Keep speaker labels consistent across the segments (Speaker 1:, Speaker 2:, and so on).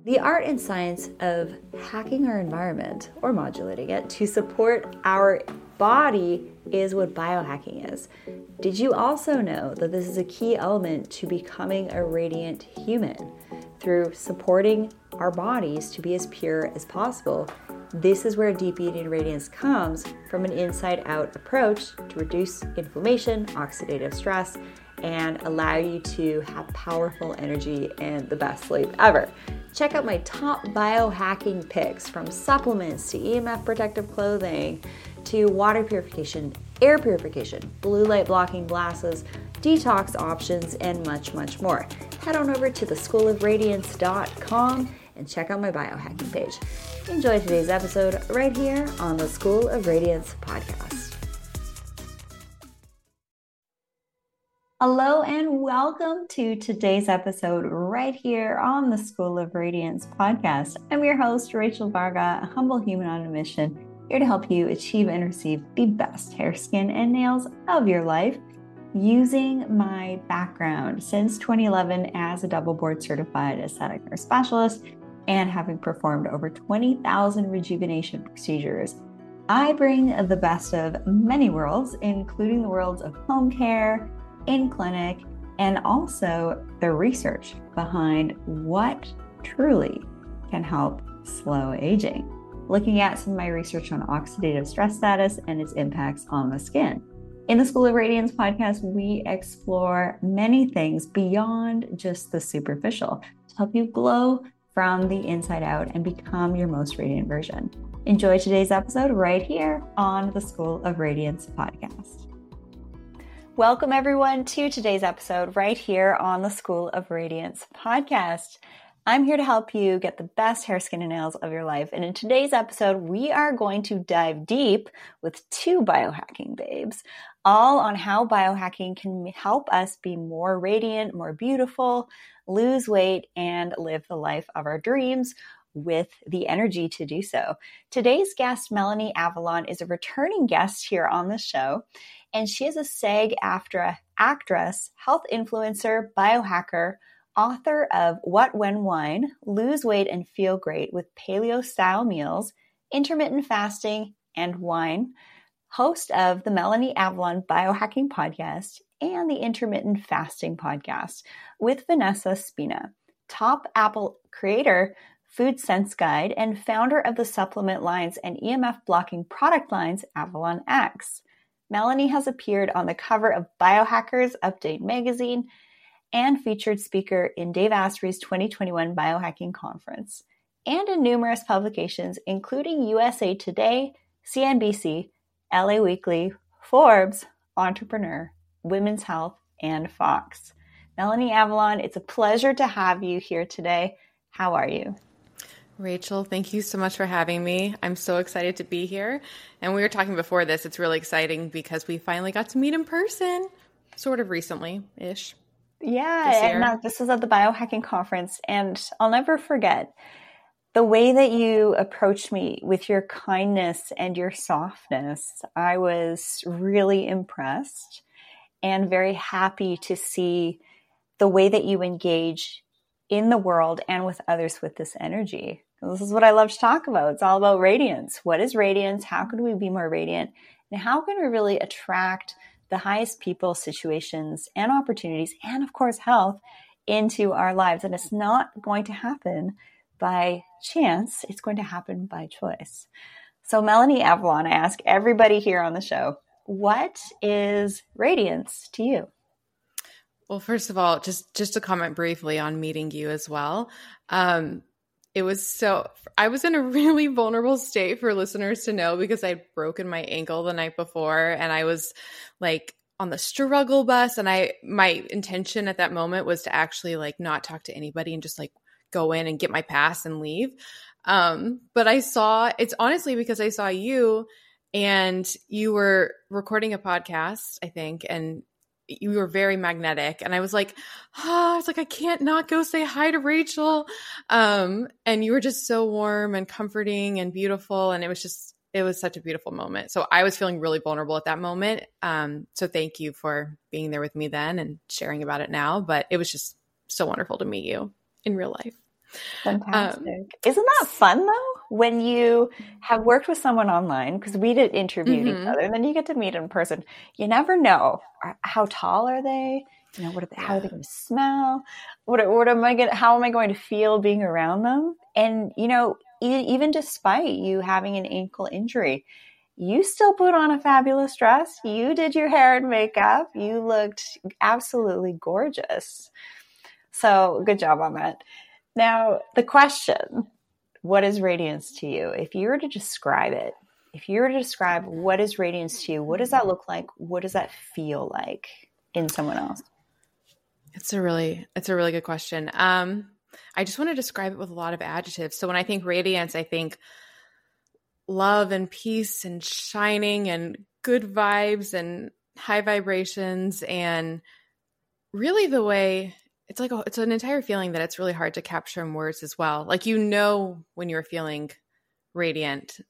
Speaker 1: The art and science of hacking our environment or modulating it to support our body is what biohacking is. Did you also know that this is a key element to becoming a radiant human? Through supporting our bodies to be as pure as possible, this is where deep eating radiance comes from an inside-out approach to reduce inflammation, oxidative stress, and allow you to have powerful energy and the best sleep ever. Check out my top biohacking picks, from supplements to EMF protective clothing to water purification, air purification, blue light blocking glasses, detox options, and much, much more. Head on over to theschoolofradiance.com and check out my biohacking page. Enjoy today's episode right here on the School of Radiance podcast. Hello and welcome to today's episode right here on the School of Radiance podcast. I'm your host, Rachel Varga, a humble human on a mission, here to help you achieve and receive the best hair, skin, and nails of your life using my background since 2011 as a double board certified aesthetic nurse specialist and having performed over 20,000 rejuvenation procedures. I bring the best of many worlds, including the worlds of home care, in clinic, and also the research behind what truly can help slow aging. Looking at some of my research on oxidative stress status and its impacts on the skin. In the School of Radiance podcast, we explore many things beyond just the superficial to help you glow from the inside out and become your most radiant version. Enjoy today's episode right here on the School of Radiance podcast. Welcome everyone to today's episode right here on the School of Radiance podcast. I'm here to help you get the best hair, skin, and nails of your life. And in today's episode, we are going to dive deep with two biohacking babes, all on how biohacking can help us be more radiant, more beautiful, lose weight, and live the life of our dreams with the energy to do so. Today's guest, Melanie Avalon, is a returning guest here on the show. And she is a SAG-AFTRA actress, health influencer, biohacker, author of What When Wine, Lose Weight and Feel Great with Paleo-Style Meals, Intermittent Fasting, and Wine, host of the Melanie Avalon Biohacking Podcast and the Intermittent Fasting Podcast with Vanessa Spina, top Apple creator, Food Sense Guide, and founder of the supplement lines and EMF blocking product lines, Avalon X. Melanie has appeared on the cover of Biohackers Update magazine and featured speaker in Dave Asprey's 2021 Biohacking Conference, and in numerous publications, including USA Today, CNBC, LA Weekly, Forbes, Entrepreneur, Women's Health, and Fox. Melanie Avalon, it's a pleasure to have you here today. How are you?
Speaker 2: Rachel, thank you so much for having me. I'm so excited to be here. And we were talking before this, it's really exciting because we finally got to meet in person, sort of recently-ish.
Speaker 1: Yeah, this was at the Biohacking Conference, and I'll never forget the way that you approached me with your kindness and your softness. I was really impressed and very happy to see the way that you engage in the world and with others with this energy. This is what I love to talk about. It's all about radiance. What is radiance? How can we be more radiant? And how can we really attract the highest people, situations, and opportunities, and of course, health into our lives? And it's not going to happen by chance. It's going to happen by choice. So Melanie Avalon, I ask everybody here on the show, what is radiance to you?
Speaker 2: Well, first of all, just to comment briefly on meeting you as well. I was in a really vulnerable state for listeners to know because I'd broken my ankle the night before and I was like on the struggle bus, and my intention at that moment was to actually like not talk to anybody and just like go in and get my pass and leave. But it's honestly because I saw you and you were recording a podcast, I think, and you were very magnetic. And I was like, I can't not go say hi to Rachel. And you were just so warm and comforting and beautiful. And it was such a beautiful moment. So I was feeling really vulnerable at that moment. So thank you for being there with me then and sharing about it now. But it was just so wonderful to meet you in real life.
Speaker 1: Fantastic. Isn't that fun though? When you have worked with someone online, because we did interview each
Speaker 2: Mm-hmm.
Speaker 1: other, and then you get to meet in person. You never know how tall are they? You know, how are
Speaker 2: Yeah.
Speaker 1: they going to smell? What am I going? How am I going to feel being around them? And you know, even despite you having an ankle injury, you still put on a fabulous dress. You did your hair and makeup. You looked absolutely gorgeous. So good job on that. Now, the question, what is radiance to you? If you were to describe it, if you were to describe what is radiance to you, what does that look like? What does that feel like in someone else?
Speaker 2: It's a really good question. I just want to describe it with a lot of adjectives. So when I think radiance, I think love and peace and shining and good vibes and high vibrations, and really the way it's an entire feeling that it's really hard to capture in words as well. Like, you know, when you're feeling radiant.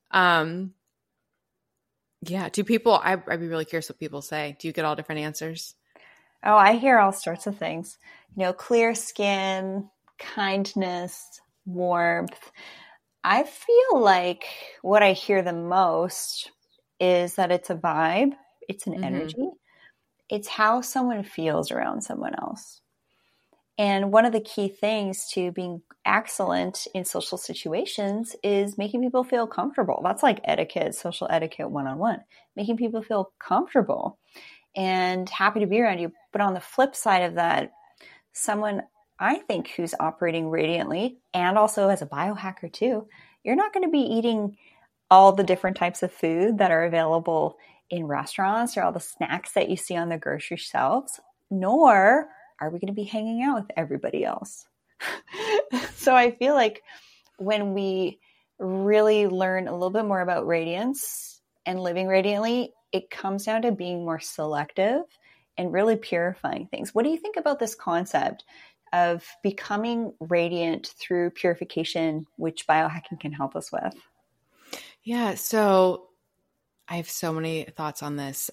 Speaker 2: Yeah. Do people, I'd be really curious what people say. Do you get all different answers?
Speaker 1: Oh, I hear all sorts of things. You know, clear skin, kindness, warmth. I feel like what I hear the most is that it's a vibe, it's an
Speaker 2: Mm-hmm.
Speaker 1: energy, it's how someone feels around someone else. And one of the key things to being excellent in social situations is making people feel comfortable. That's like etiquette, social etiquette 101, making people feel comfortable and happy to be around you. But on the flip side of that, someone I think who's operating radiantly and also as a biohacker too, you're not going to be eating all the different types of food that are available in restaurants or all the snacks that you see on the grocery shelves, nor are we going to be hanging out with everybody else. So I feel like when we really learn a little bit more about radiance and living radiantly, it comes down to being more selective and really purifying things. What do you think about this concept of becoming radiant through purification, which biohacking can help us with?
Speaker 2: Yeah. So I have so many thoughts on this.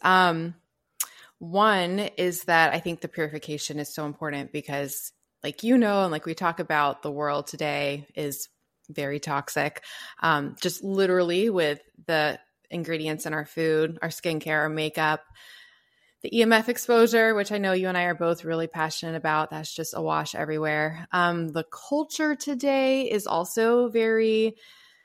Speaker 2: One is that I think the purification is so important because, like, you know, and like we talk about, the world today is very toxic. Just literally with the ingredients in our food, our skincare, our makeup, the EMF exposure, which I know you and I are both really passionate about. That's just awash everywhere. The culture today is also very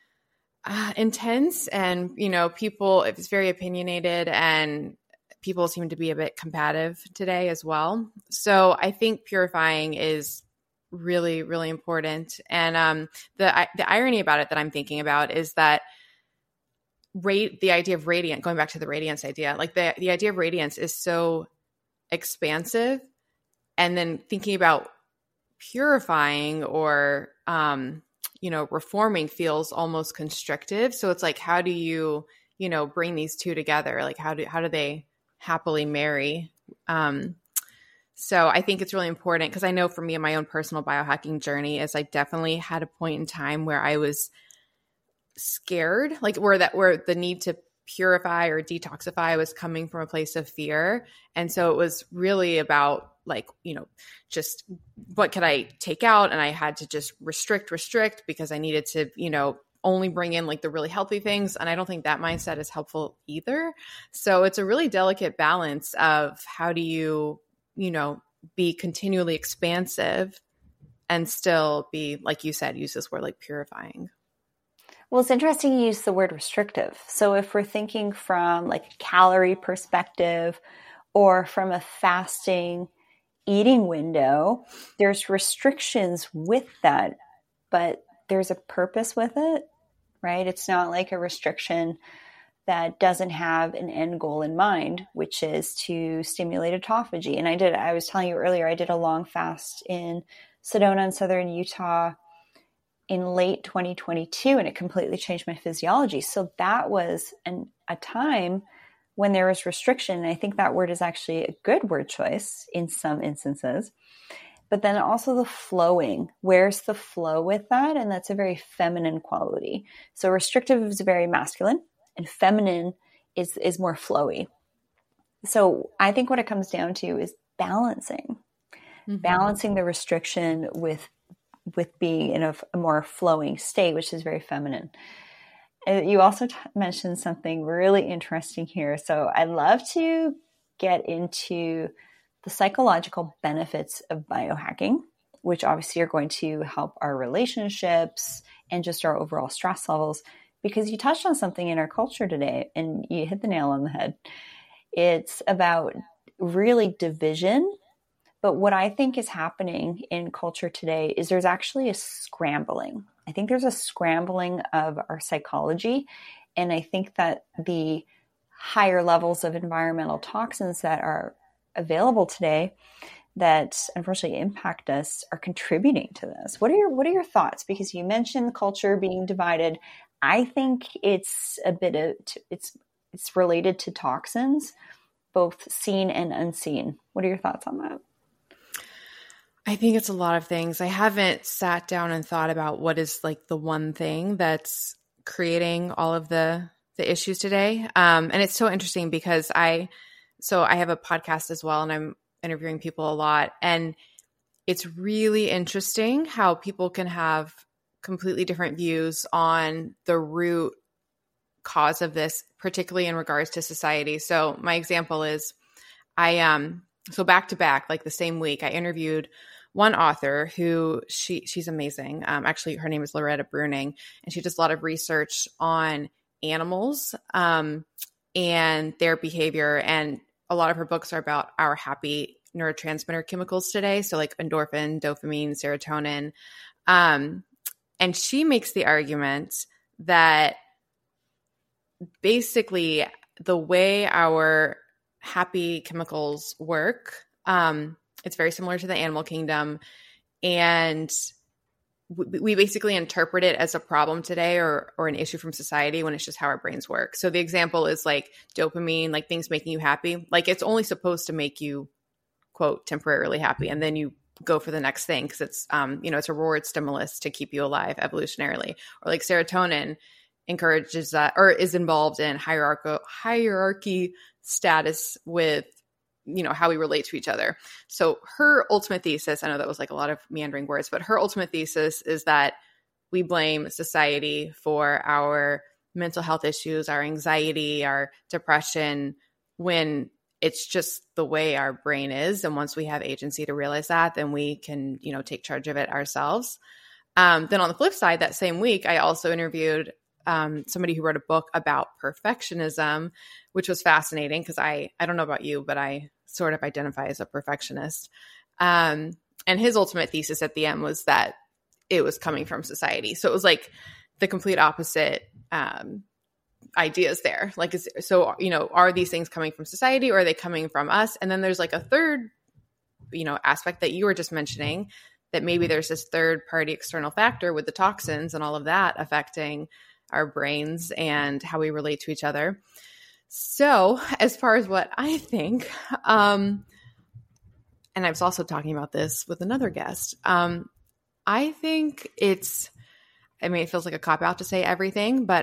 Speaker 2: intense, and, you know, people, it's very opinionated, and people seem to be a bit combative today as well. So I think purifying is really, really important. And the irony about it that I'm thinking about is that the idea of radiant, going back to the radiance idea, like the idea of radiance is so expansive. And then thinking about purifying or, you know, reforming feels almost constrictive. So it's like, how do you, you know, bring these two together? Like, how do they happily marry? So I think it's really important, because I know for me in my own personal biohacking journey is I definitely had a point in time where I was scared, like where the need to purify or detoxify was coming from a place of fear. And so it was really about, like, you know, just what could I take out? And I had to just restrict because I needed to, you know, only bring in like the really healthy things. And I don't think that mindset is helpful either. So it's a really delicate balance of how do you, you know, be continually expansive and still be, like you said, use this word like purifying.
Speaker 1: Well, it's interesting you use the word restrictive. So if we're thinking from like a calorie perspective or from a fasting eating window, there's restrictions with that, but there's a purpose with it, right? It's not like a restriction that doesn't have an end goal in mind, which is to stimulate autophagy. And I was telling you earlier, I did a long fast in Sedona in southern Utah in late 2022, and it completely changed my physiology. So that was a time when there was restriction. And I think that word is actually a good word choice in some instances. But then also the flowing. Where's the flow with that? And that's a very feminine quality. So restrictive is very masculine, and feminine is more flowy. So I think what it comes down to is balancing the restriction with with being in a more flowing state, which is very feminine. You also mentioned something really interesting here. So I'd love to get into the psychological benefits of biohacking, which obviously are going to help our relationships and just our overall stress levels, because you touched on something in our culture today and you hit the nail on the head. It's about really division. But what I think is happening in culture today is there's actually a scrambling. I think there's a scrambling of our psychology. And I think that the higher levels of environmental toxins that are available today that unfortunately impact us are contributing to this. What are your thoughts? Because you mentioned culture being divided. I think it's it's related to toxins, both seen and unseen. What are your thoughts on that?
Speaker 2: I think it's a lot of things. I haven't sat down and thought about what is like the one thing that's creating all of the issues today. And it's so interesting because I have a podcast as well, and I'm interviewing people a lot. And it's really interesting how people can have completely different views on the root cause of this, particularly in regards to society. So my example is so back to back, like the same week, I interviewed one author who she's amazing. Actually, her name is Loretta Bruning, and she does a lot of research on animals and their behavior. And a lot of her books are about our happy neurotransmitter chemicals today. So like endorphin, dopamine, serotonin. And she makes the argument that basically the way our happy chemicals work, it's very similar to the animal kingdom. And we basically interpret it as a problem today or an issue from society when it's just how our brains work. So the example is like dopamine, like things making you happy. Like it's only supposed to make you, quote, temporarily happy. And then you go for the next thing because it's, it's a reward stimulus to keep you alive evolutionarily. Or like serotonin encourages that or is involved in hierarchy status with how we relate to each other. So her ultimate thesis, I know that was like a lot of meandering words, but her ultimate thesis is that we blame society for our mental health issues, our anxiety, our depression, when it's just the way our brain is. And once we have agency to realize that, then we can, take charge of it ourselves. Then on the flip side, that same week, I also interviewed somebody who wrote a book about perfectionism, which was fascinating because I don't know about you, but I sort of identify as a perfectionist. And his ultimate thesis at the end was that it was coming from society. So it was like the complete opposite ideas there. Like, are these things coming from society or are they coming from us? And then there's like a third, aspect that you were just mentioning, that maybe there's this third party external factor with the toxins and all of that affecting our brains and how we relate to each other. So as far as what I think, and I was also talking about this with another guest, I think it feels like a cop-out to say everything, but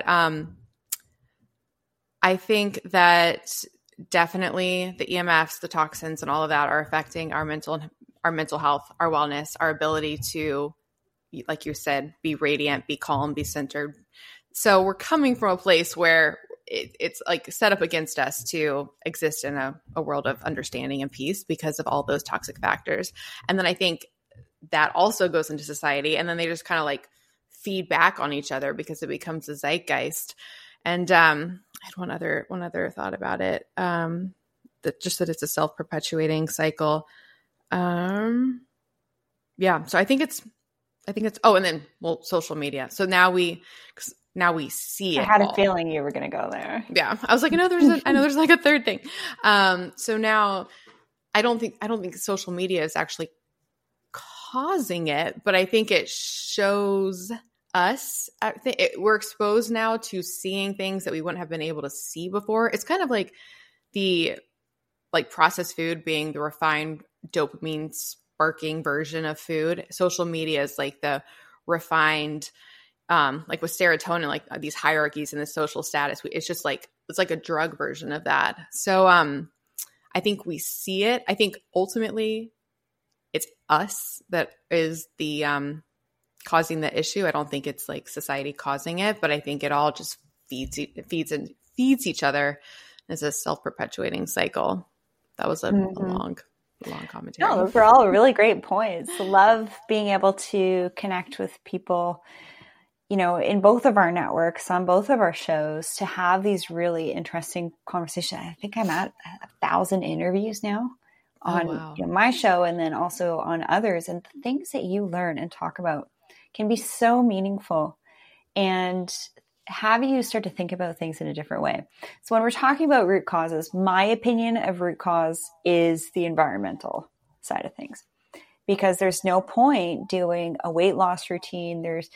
Speaker 2: I think that definitely the EMFs, the toxins, and all of that are affecting our mental health, our wellness, our ability to, like you said, be radiant, be calm, be centered. So we're coming from a place where it's like set up against us to exist in a world of understanding and peace because of all those toxic factors. And then I think that also goes into society, and then they just kind of like feed back on each other because it becomes a zeitgeist. And I had one other thought about it, that it's a self-perpetuating cycle. So I think it's and then social media. So now we see it.
Speaker 1: I had a feeling you were going to go there.
Speaker 2: Yeah. I was like, I know there's like a third thing. So now I don't think social media is actually causing it, but I think it shows us, we're exposed now to seeing things that we wouldn't have been able to see before. It's kind of like the processed food being the refined dopamine sparking version of food. Social media is like the refined, like with serotonin, like these hierarchies in the social status. It's like a drug version of that. So I think we see it. I think ultimately it's us that is the causing the issue. I don't think it's like society causing it, but I think it all just feeds each other. It's a self-perpetuating cycle. That was a long commentary.
Speaker 1: No, those were all really great points. Love being able to connect with people, in both of our networks, on both of our shows, to have these really interesting conversations. I think I'm at 1,000 interviews now on my show, and then also on others. And the things that you learn and talk about can be so meaningful and have you start to think about things in a different way. So when we're talking about root causes, my opinion of root cause is the environmental side of things, because there's no point doing a weight loss routine. There's,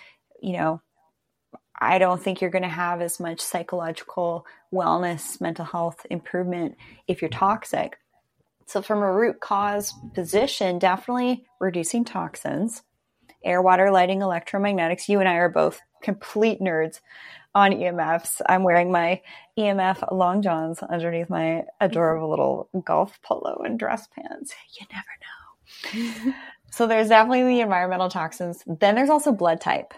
Speaker 1: I don't think you're going to have as much psychological wellness, mental health improvement if you're toxic. So from a root cause position, definitely reducing toxins, air, water, lighting, electromagnetics. You and I are both complete nerds on EMFs. I'm wearing my EMF long johns underneath my adorable little golf polo and dress pants. You never know. So there's definitely the environmental toxins. Then there's also blood type.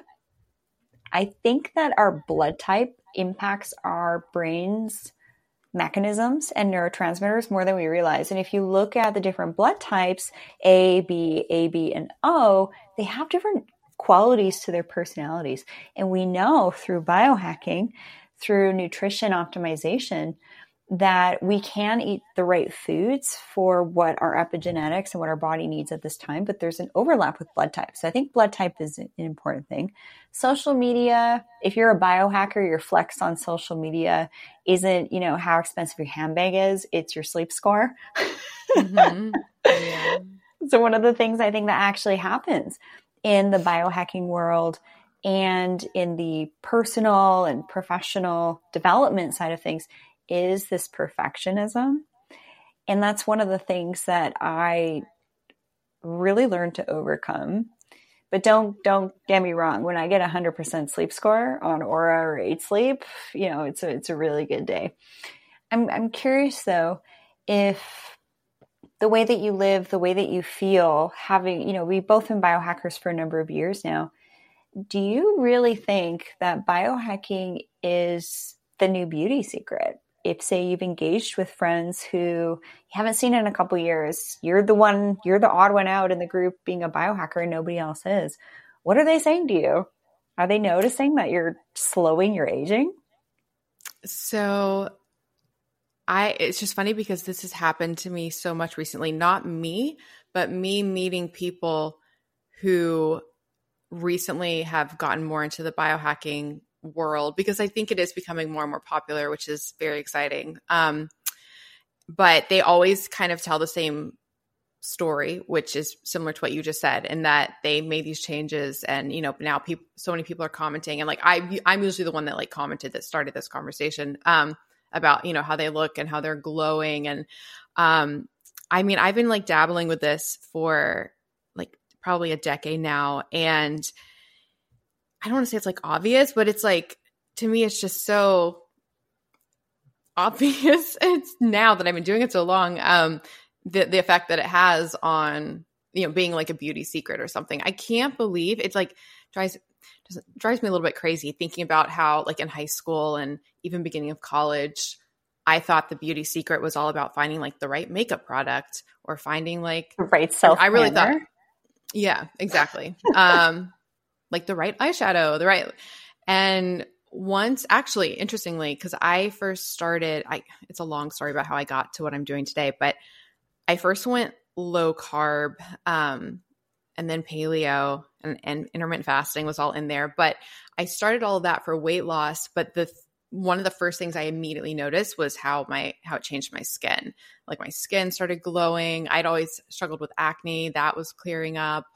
Speaker 1: I think that our blood type impacts our brain's mechanisms and neurotransmitters more than we realize. And if you look at the different blood types, A, B, and O, they have different qualities to their personalities. And we know through biohacking, through nutrition optimization, that we can eat the right foods for what our epigenetics and what our body needs at this time, but there's an overlap with blood type. So I think blood type is an important thing. Social media, if you're a biohacker, your flex on social media isn't, how expensive your handbag is, it's your sleep score. Mm-hmm. Yeah. So one of the things I think that actually happens in the biohacking world and in the personal and professional development side of things is this perfectionism. And that's one of the things that I really learned to overcome. But don't get me wrong. When I get 100% sleep score on Aura or 8 Sleep, it's a really good day. I'm curious though, if the way that you live, the way that you feel, having, we've both been biohackers for a number of years now. Do you really think that biohacking is the new beauty secret? If, say, you've engaged with friends who you haven't seen in a couple of years, you're the odd one out in the group being a biohacker and nobody else is. What are they saying to you? Are they noticing that you're slowing your aging?
Speaker 2: So it's just funny because this has happened to me so much recently. Not me, but me meeting people who recently have gotten more into the biohacking world, because I think it is becoming more and more popular, which is very exciting. But they always kind of tell the same story, which is similar to what you just said, in that they made these changes and, now so many people are commenting, and like, I'm usually the one that like commented that started this conversation, about, how they look and how they're glowing. And, I've been like dabbling with this for like probably a decade now. And I don't want to say it's like obvious, but it's like, to me, it's just so obvious. It's now that I've been doing it so long, the effect that it has on, being like a beauty secret or something. I can't believe it's like drives me a little bit crazy thinking about how like in high school and even beginning of college, I thought the beauty secret was all about finding like the right makeup product or finding like
Speaker 1: the right self.
Speaker 2: I really thought, yeah, exactly. Like the right eyeshadow, and once, actually, interestingly, because I first started, it's a long story about how I got to what I'm doing today, but I first went low carb, and then paleo and intermittent fasting was all in there. But I started all of that for weight loss. But one of the first things I immediately noticed was how it changed my skin. Like my skin started glowing. I'd always struggled with acne. That was clearing up.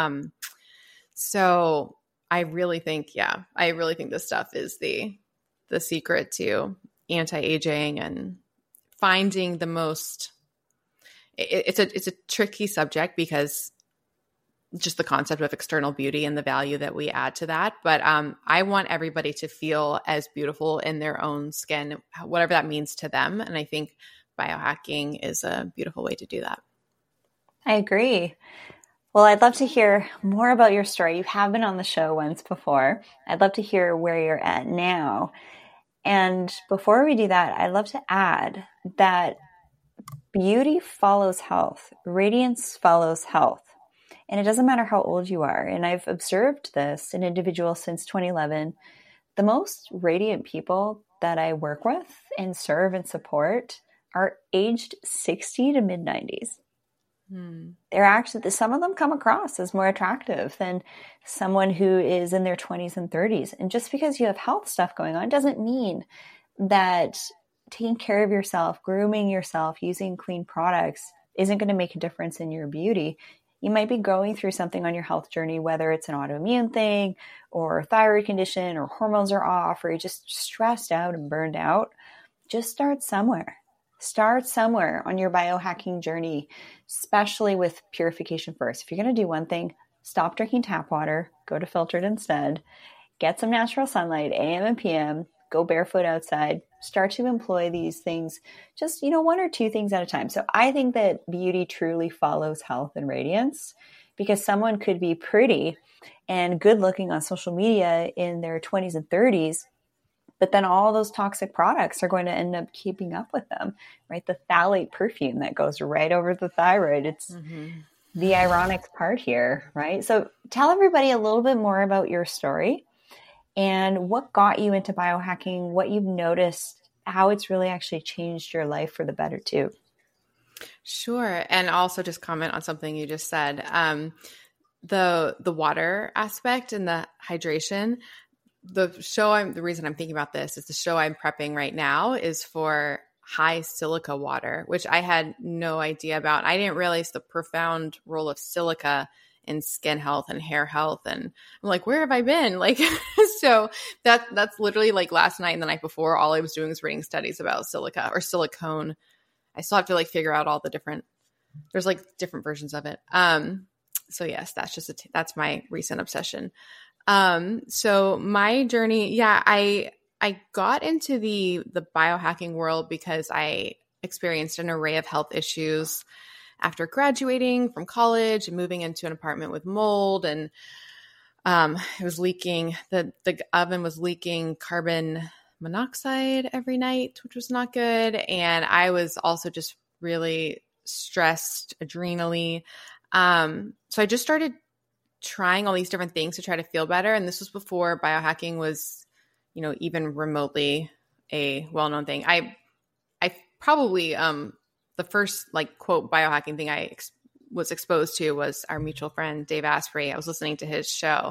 Speaker 2: So I really think this stuff is the secret to anti-aging and finding the most. It's a tricky subject because just the concept of external beauty and the value that we add to that. But I want everybody to feel as beautiful in their own skin, whatever that means to them. And I think biohacking is a beautiful way to do that.
Speaker 1: I agree. Well, I'd love to hear more about your story. You have been on the show once before. I'd love to hear where you're at now. And before we do that, I'd love to add that beauty follows health. Radiance follows health. And it doesn't matter how old you are. And I've observed this in individuals since 2011. The most radiant people that I work with and serve and support are aged 60 to mid 90s. They're actually, some of them come across as more attractive than someone who is in their 20s and 30s. And just because you have health stuff going on doesn't mean that taking care of yourself, grooming yourself, using clean products isn't going to make a difference in your beauty. You might be going through something on your health journey, whether it's an autoimmune thing or a thyroid condition or hormones are off, or you're just stressed out and burned out. Just start somewhere. Start somewhere on your biohacking journey, especially with purification first. If you're going to do one thing, stop drinking tap water, go to filtered instead, get some natural sunlight, AM and PM, go barefoot outside, start to employ these things, just, one or two things at a time. So I think that beauty truly follows health and radiance, because someone could be pretty and good looking on social media in their 20s and 30s, but then all those toxic products are going to end up keeping up with them, right? The phthalate perfume that goes right over the thyroid. It's the ironic part here, right? So tell everybody a little bit more about your story and what got you into biohacking, what you've noticed, how it's really actually changed your life for the better too.
Speaker 2: Sure. And also just comment on something you just said. The water aspect and the hydration. The reason I'm thinking about this is the show I'm prepping right now is for high silica water, which I had no idea about. I didn't realize the profound role of silica in skin health and hair health. And I'm like, where have I been? So that's literally last night and the night before, all I was doing was reading studies about silica or silicone. I still have to figure out all the there's different versions of it. So yes, that's my recent obsession. So my journey, I got into the biohacking world because I experienced an array of health issues after graduating from college and moving into an apartment with mold, and it was leaking. The oven was leaking carbon monoxide every night, which was not good. And I was also just really stressed adrenally. So I just started trying all these different things to try to feel better. And this was before biohacking was, even remotely a well-known thing. I probably, the first quote biohacking thing I was exposed to was our mutual friend, Dave Asprey. I was listening to his show.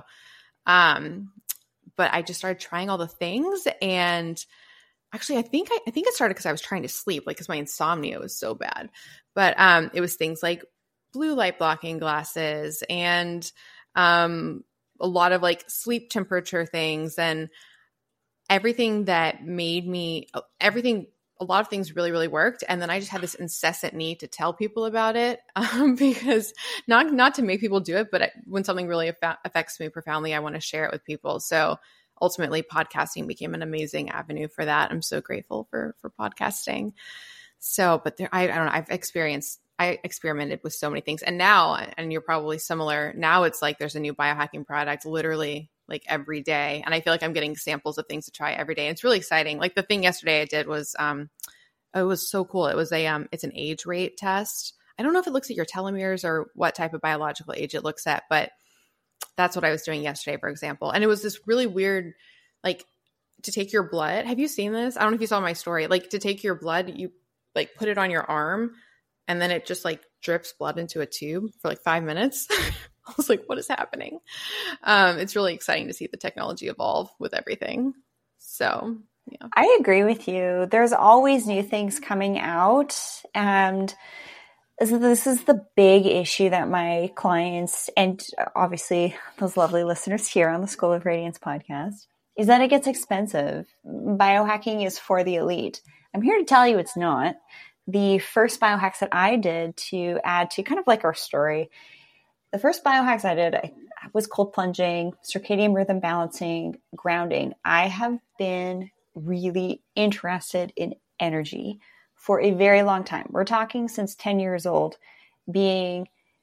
Speaker 2: But I just started trying all the things. And actually, I think it started because I was trying to sleep, because my insomnia was so bad. But it was things like blue light blocking glasses and a lot of sleep temperature things, and everything that made me a lot of things really, really worked. And then I just had this incessant need to tell people about it, because not to make people do it, but when something really affects me profoundly, I want to share it with people. So ultimately podcasting became an amazing avenue for that. I'm so grateful for podcasting. So, but I don't know, I experimented with so many things. And now, and you're probably similar, now it's there's a new biohacking product literally every day. And I feel I'm getting samples of things to try every day. And it's really exciting. The thing yesterday I did was, it was so cool. It was it's an age rate test. I don't know if it looks at your telomeres or what type of biological age it looks at, but that's what I was doing yesterday, for example. And it was this really weird, to take your blood. Have you seen this? I don't know if you saw my story. To take your blood, you put it on your arm, and then it just drips blood into a tube for 5 minutes. I was like, what is happening? It's really exciting to see the technology evolve with everything. So, yeah.
Speaker 1: I agree with you. There's always new things coming out. And this is the big issue that my clients, and obviously those lovely listeners here on the School of Radiance podcast, is that it gets expensive. Biohacking is for the elite. I'm here to tell you it's not. The first biohacks that I did to add to kind of our story, the first biohacks I did was cold plunging, circadian rhythm balancing, grounding. I have been really interested in energy for a very long time. We're talking since 10 years old, being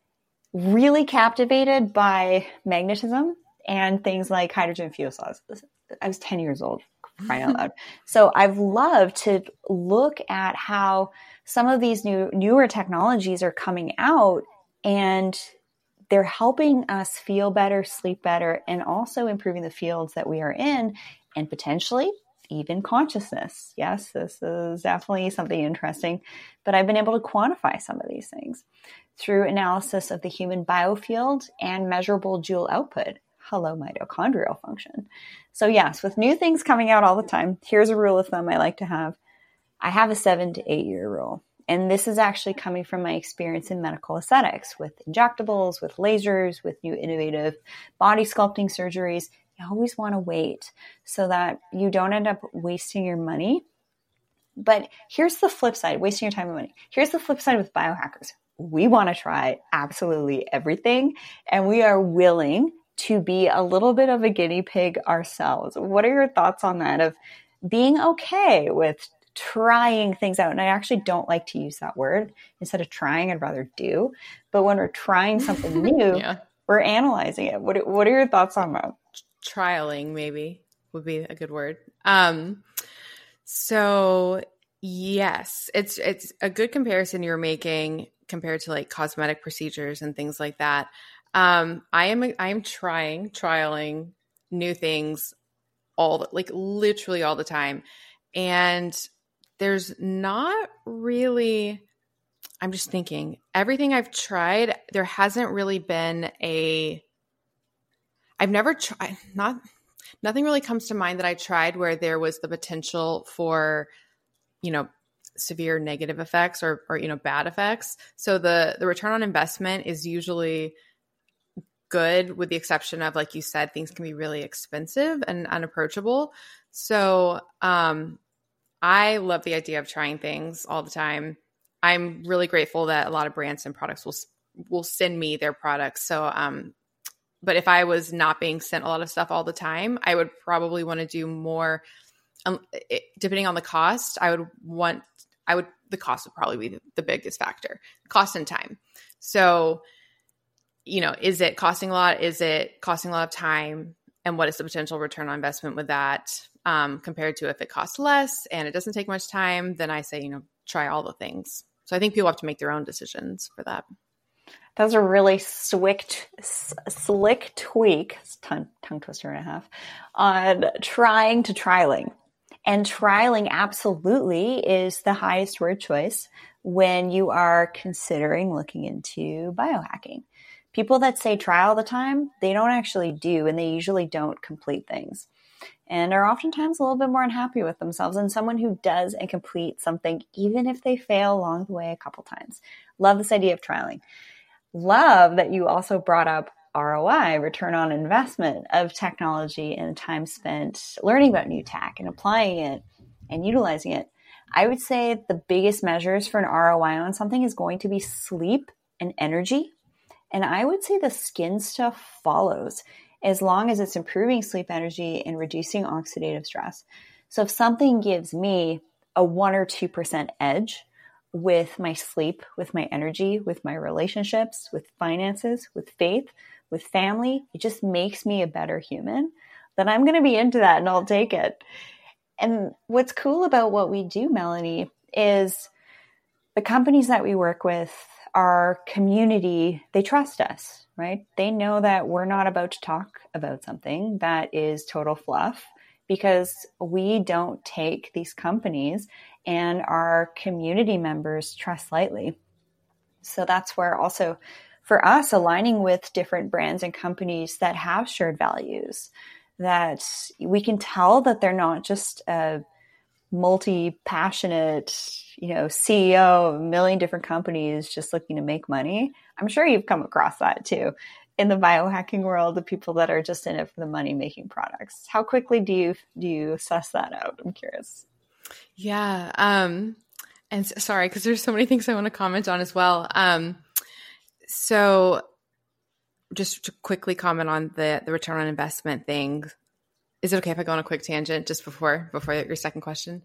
Speaker 1: really captivated by magnetism and things like hydrogen fuel cells. I was 10 years old, crying out loud. So I've loved to look at how some of these newer technologies are coming out, and they're helping us feel better, sleep better, and also improving the fields that we are in, and potentially even consciousness. Yes, this is definitely something interesting, but I've been able to quantify some of these things through analysis of the human biofield and measurable joule output. Hello, mitochondrial function. So yes, with new things coming out all the time, here's a rule of thumb I like to have. I have a 7 to 8 year rule. And this is actually coming from my experience in medical aesthetics with injectables, with lasers, with new innovative body sculpting surgeries. You always want to wait so that you don't end up wasting your money. But here's the flip side, wasting your time and money. Here's the flip side with biohackers. We want to try absolutely everything, and we are willing to be a little bit of a guinea pig ourselves. What are your thoughts on that, of being okay with trying things out? And I actually don't like to use that word. Instead of trying, I'd rather do. But when we're trying something new, yeah, we're analyzing it. What are your thoughts on that?
Speaker 2: Trialing maybe would be a good word. So yes, it's a good comparison you're making compared to like cosmetic procedures and things like that. I am trialing new things literally all the time. And there's not really, I'm just thinking, everything I've tried, there hasn't really been I've never tried, nothing really comes to mind that I tried where there was the potential for, severe negative effects or bad effects. So the return on investment is usually good, with the exception of, like you said, things can be really expensive and unapproachable. So, I love the idea of trying things all the time. I'm really grateful that a lot of brands and products will send me their products. So, but if I was not being sent a lot of stuff all the time, I would probably want to do more. Depending on the cost, the cost would probably be the biggest factor, cost and time. So, is it costing a lot? Is it costing a lot of time? And what is the potential return on investment with that? Compared to if it costs less and it doesn't take much time, then I say, try all the things. So I think people have to make their own decisions for that.
Speaker 1: That's a really slick tweak, tongue twister and a half, on trying to trialing. And trialing absolutely is the highest word choice when you are considering looking into biohacking. People that say try all the time, they don't actually do, and they usually don't complete things, and are oftentimes a little bit more unhappy with themselves than someone who does and completes something, even if they fail along the way a couple times. Love this idea of trialing. Love that you also brought up ROI, return on investment of technology and time spent learning about new tech and applying it and utilizing it. I would say the biggest measures for an ROI on something is going to be sleep and energy. And I would say the skin stuff follows, as long as it's improving sleep energy and reducing oxidative stress. So if something gives me a 1 or 2% edge with my sleep, with my energy, with my relationships, with finances, with faith, with family, it just makes me a better human, then I'm going to be into that and I'll take it. And what's cool about what we do, Melanie, is the companies that we work with, our community, they trust us, right? They know that we're not about to talk about something that is total fluff, because we don't take these companies and our community members trust lightly. So that's where also for us, aligning with different brands and companies that have shared values, that we can tell that they're not just a multi-passionate, CEO of a million different companies just looking to make money. I'm sure you've come across that too in the biohacking world, the people that are just in it for the money-making products. How quickly do you suss that out? I'm curious.
Speaker 2: Yeah. And sorry, because there's so many things I want to comment on as well. So just to quickly comment on the return on investment thing. Is it okay if I go on a quick tangent just before your second question?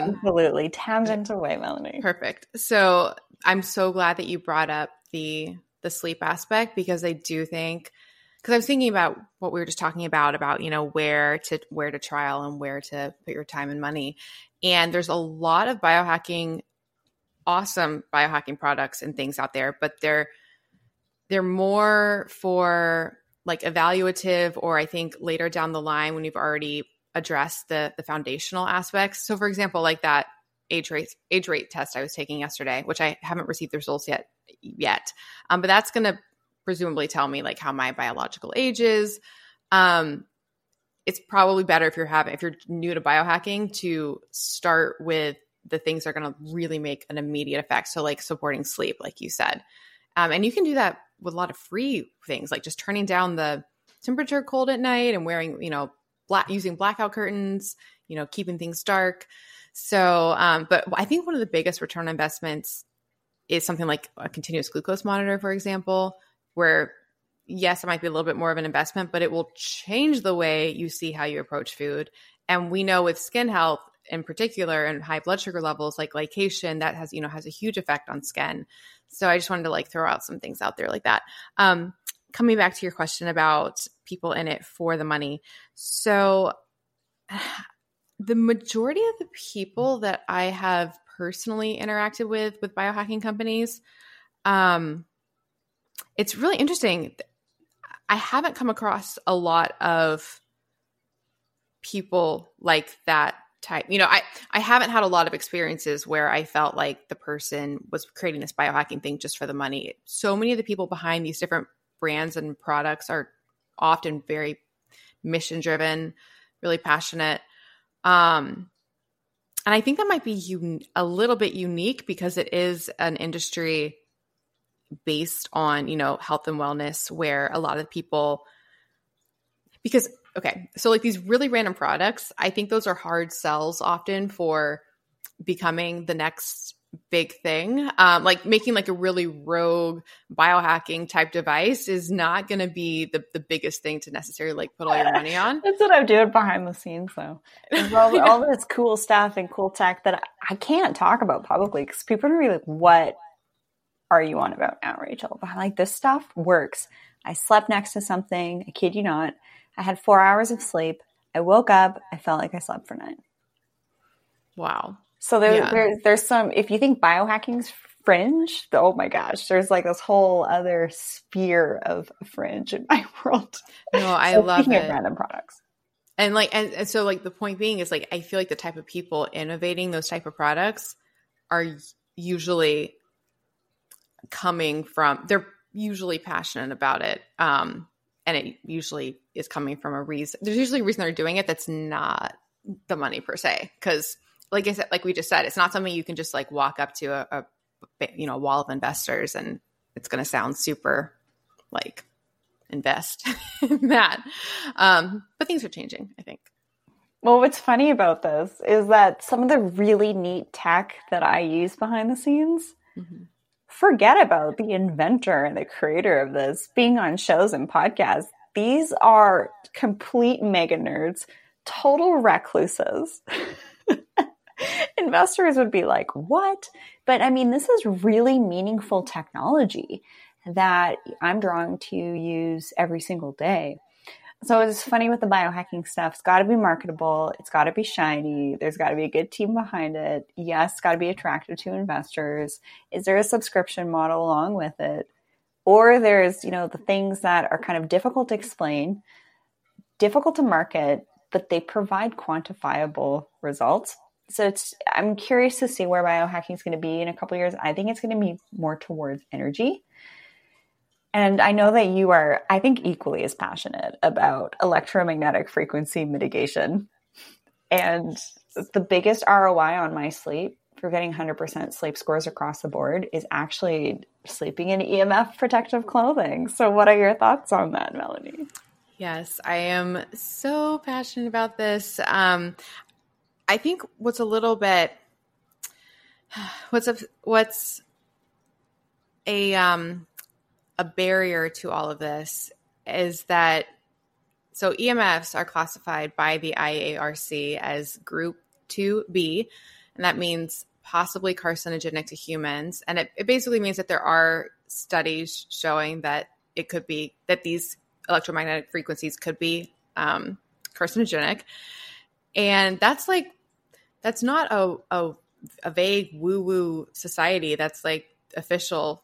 Speaker 1: Absolutely. Tangent away, Melanie.
Speaker 2: Perfect. So I'm so glad that you brought up the the sleep aspect, because I do think, because I was thinking about what we were just talking about, you know, where to trial and where to put your time and money. And there's a lot of awesome biohacking products and things out there, but they're more for like evaluative, or I think later down the line when you've already addressed the foundational aspects. So for example, like that age rate test I was taking yesterday, which I haven't received the results yet. But that's going to presumably tell me like how my biological age is. It's probably better if you're new to biohacking to start with the things that are going to really make an immediate effect. So like supporting sleep, like you said. And you can do that with a lot of free things, like just turning down the temperature cold at night and wearing, you know, using blackout curtains, you know, keeping things dark. So, but I think one of the biggest return on investments is something like a continuous glucose monitor, for example, where yes, it might be a little bit more of an investment, but it will change the way you see how you approach food. And we know with skin health in particular and high blood sugar levels, like glycation, that has a huge effect on skin. So I just wanted to like throw out some things out there like that. Coming back to your question about people in it for the money. So the majority of the people that I have personally interacted with biohacking companies, it's really interesting. I haven't come across a lot of people like that type. You know, I haven't had a lot of experiences where I felt like the person was creating this biohacking thing just for the money. So many of the people behind these different brands and products are often very mission driven, really passionate. And I think that might be a little bit unique because it is an industry based on, you know, health and wellness, where a lot of people, because, okay, so like these really random products, I think those are hard sells often for becoming the next big thing. Like making like a really rogue biohacking type device is not going to be the biggest thing to necessarily like put all your money on.
Speaker 1: That's what I'm doing behind the scenes though. All this cool stuff and cool tech that I can't talk about publicly because people are going to be like, what are you on about now, Rachel? But I'm like, this stuff works. I slept next to something. I kid you not. I had 4 hours of sleep. I woke up. I felt like I slept for 9.
Speaker 2: Wow.
Speaker 1: So there's some, if you think biohacking's fringe, oh my gosh, there's like this whole other sphere of fringe in my world.
Speaker 2: No, I love it.
Speaker 1: Of random products.
Speaker 2: And like, and so like the point being is like, I feel like the type of people innovating those type of products are usually they're usually passionate about it. And it usually is coming from there's usually a reason they're doing it that's not the money per se. Cause like I said, like we just said, it's not something you can just like walk up to a wall of investors and it's going to sound super like invest in that. But things are changing, I think.
Speaker 1: Well, what's funny about this is that some of the really neat tech that I use behind the scenes, forget about the inventor and the creator of this being on shows and podcasts. These are complete mega nerds, total recluses. Investors would be like, what? But I mean, this is really meaningful technology that I'm drawn to use every single day. So it's funny with the biohacking stuff. It's got to be marketable. It's got to be shiny. There's got to be a good team behind it. Yes, it's got to be attractive to investors. Is there a subscription model along with it? Or there's, the things that are kind of difficult to explain, difficult to market, but they provide quantifiable results. So I'm curious to see where biohacking is going to be in a couple of years. I think it's going to be more towards energy. And I know that you are, I think, equally as passionate about electromagnetic frequency mitigation. And the biggest ROI on my sleep for getting 100% sleep scores across the board is actually sleeping in EMF protective clothing. So what are your thoughts on that, Melanie?
Speaker 2: Yes, I am so passionate about this. I think what's a barrier to all of this is that, so EMFs are classified by the IARC as group 2B, and that means possibly carcinogenic to humans. And it basically means that there are studies showing that it could be that these electromagnetic frequencies could be carcinogenic. And that's not a vague woo-woo society. That's like official,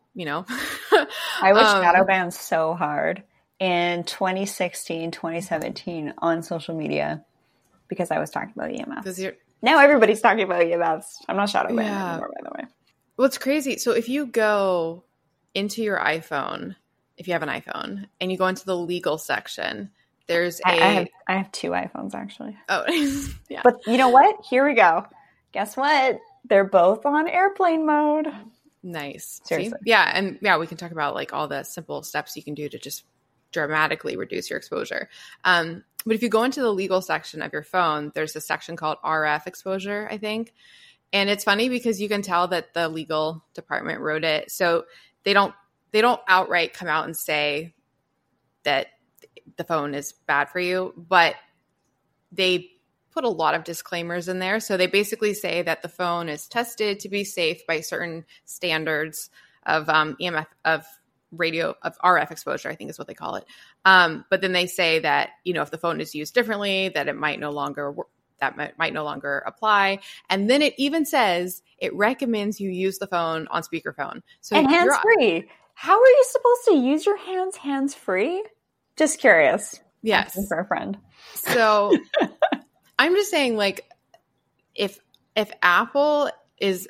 Speaker 1: I wish shadow banned so hard in 2016, 2017 on social media because I was talking about EMFs. Now everybody's talking about EMFs. I'm not shadow banned anymore, by the way.
Speaker 2: Well, it's crazy. So if you go into your iPhone, if you have an iPhone, and you go into the legal section, there's
Speaker 1: I have 2 iPhones actually.
Speaker 2: Oh, yeah.
Speaker 1: But you know what? Here we go. Guess what? They're both on airplane mode.
Speaker 2: Nice.
Speaker 1: Seriously.
Speaker 2: See? Yeah. And yeah, we can talk about like all the simple steps you can do to just dramatically reduce your exposure. But if you go into the legal section of your phone, there's a section called RF exposure, I think. And it's funny because you can tell that the legal department wrote it. So they don't outright come out and say that the phone is bad for you, but they put a lot of disclaimers in there. So they basically say that the phone is tested to be safe by certain standards of EMF, of radio, of RF exposure, I think is what they call it. But then they say that, if the phone is used differently, that it might no longer might no longer apply. And then it even says it recommends you use the phone on speakerphone. So
Speaker 1: and hands-free. How are you supposed to use your hands-free? Just curious.
Speaker 2: Yes.
Speaker 1: Asking for a friend.
Speaker 2: So I'm just saying, like, if Apple is,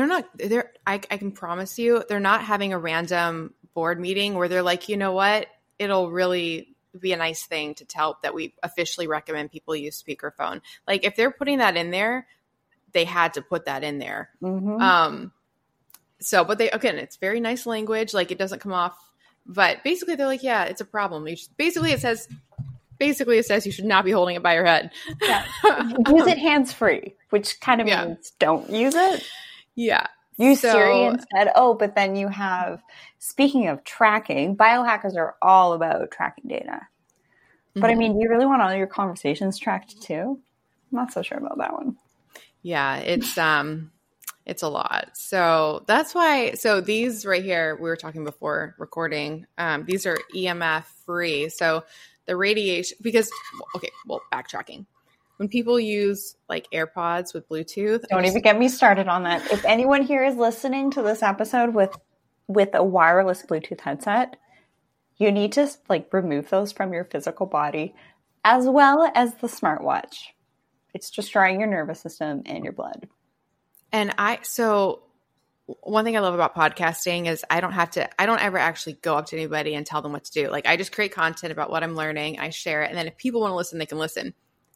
Speaker 2: I can promise you, they're not having a random board meeting where they're like, you know what, it'll really be a nice thing to tell that we officially recommend people use speakerphone. Like, if they're putting that in there, they had to put that in there.
Speaker 1: Mm-hmm.
Speaker 2: So, but it's very nice language. Like, it doesn't come off, but basically they're like, yeah, it's a problem. Basically it says you should not be holding it by your head.
Speaker 1: Yeah. Use it hands-free, which kind of means don't use it.
Speaker 2: Yeah.
Speaker 1: Use Siri instead. Oh, but then you have, speaking of tracking, biohackers are all about tracking data. But I mean, do you really want all your conversations tracked too? I'm not so sure about that one.
Speaker 2: Yeah, it's a lot. So that's why, so these right here, we were talking before recording, these are EMF free. So the radiation, because, backtracking. When people use like AirPods with Bluetooth.
Speaker 1: Don't even get me started on that. If anyone here is listening to this episode with a wireless Bluetooth headset, you need to like remove those from your physical body as well as the smartwatch. It's destroying your nervous system and your blood.
Speaker 2: And so one thing I love about podcasting is I don't ever actually go up to anybody and tell them what to do. Like, I just create content about what I'm learning. I share it. And then if people want to listen, they can listen.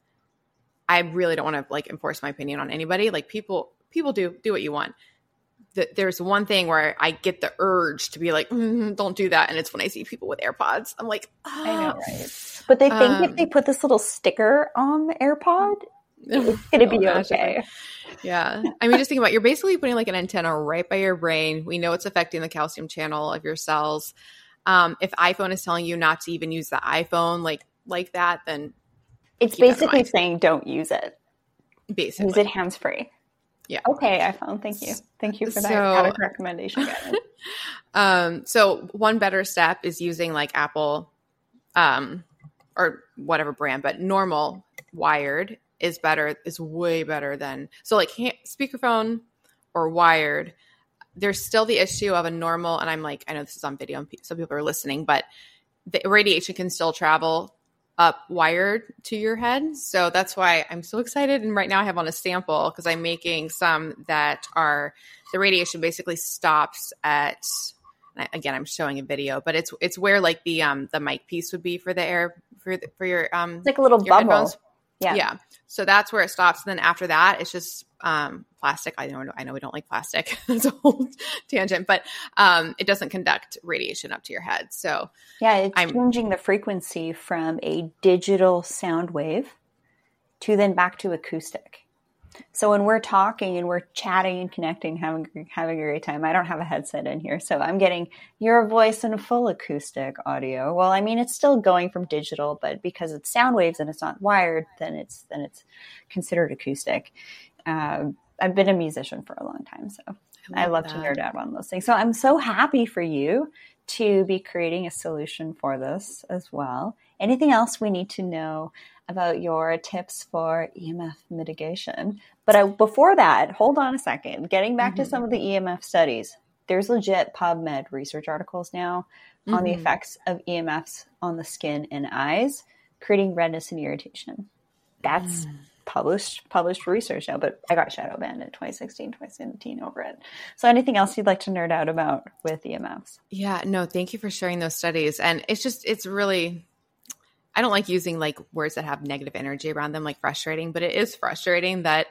Speaker 2: I really don't want to like enforce my opinion on anybody. Like, people do what you want. There's one thing where I get the urge to be like, don't do that. And it's when I see people with AirPods. I'm like,
Speaker 1: I know, right? But they think if they put this little sticker on the AirPod, it's going to be okay.
Speaker 2: Yeah. I mean, just think about it. You're basically putting like an antenna right by your brain. We know it's affecting the calcium channel of your cells. If iPhone is telling you not to even use the iPhone like that, then
Speaker 1: it's basically saying don't use it.
Speaker 2: Basically.
Speaker 1: Use it hands-free. Yeah. Okay, iPhone. Thank you. Thank you for that product recommendation, guys.
Speaker 2: So one better step is using like Apple or whatever brand, but normal wired is way better than, so like speakerphone or wired. There's still the issue of a normal, and I'm like, I know this is on video and some people are listening, but the radiation can still travel up wired to your head. So that's why I'm so excited. And right now I have on a sample because I'm making some that are, the radiation basically stops at, again, I'm showing a video, but it's where like the mic piece would be for the air, for your,
Speaker 1: it's like a little bubble.
Speaker 2: Headphones. Yeah. So that's where it stops. And then after that, it's just plastic. I know we don't like plastic. That's a whole tangent, but it doesn't conduct radiation up to your head. So
Speaker 1: yeah, it's changing the frequency from a digital sound wave to then back to acoustic. So when we're talking and we're chatting and connecting, having a great time, I don't have a headset in here. So I'm getting your voice in full acoustic audio. Well, I mean, it's still going from digital, but because it's sound waves and it's not wired, then it's considered acoustic. I've been a musician for a long time. So I love to nerd out on those things. So I'm so happy for you to be creating a solution for this as well. Anything else we need to know about your tips for EMF mitigation? But before that, hold on a second. Getting back to some of the EMF studies, there's legit PubMed research articles now on the effects of EMFs on the skin and eyes, creating redness and irritation. That's published research now, but I got shadow banned in 2016, 2017 over it. So anything else you'd like to nerd out about with EMFs?
Speaker 2: Yeah, no, thank you for sharing those studies. And it's really, I don't like using like words that have negative energy around them, like frustrating, but it is frustrating that,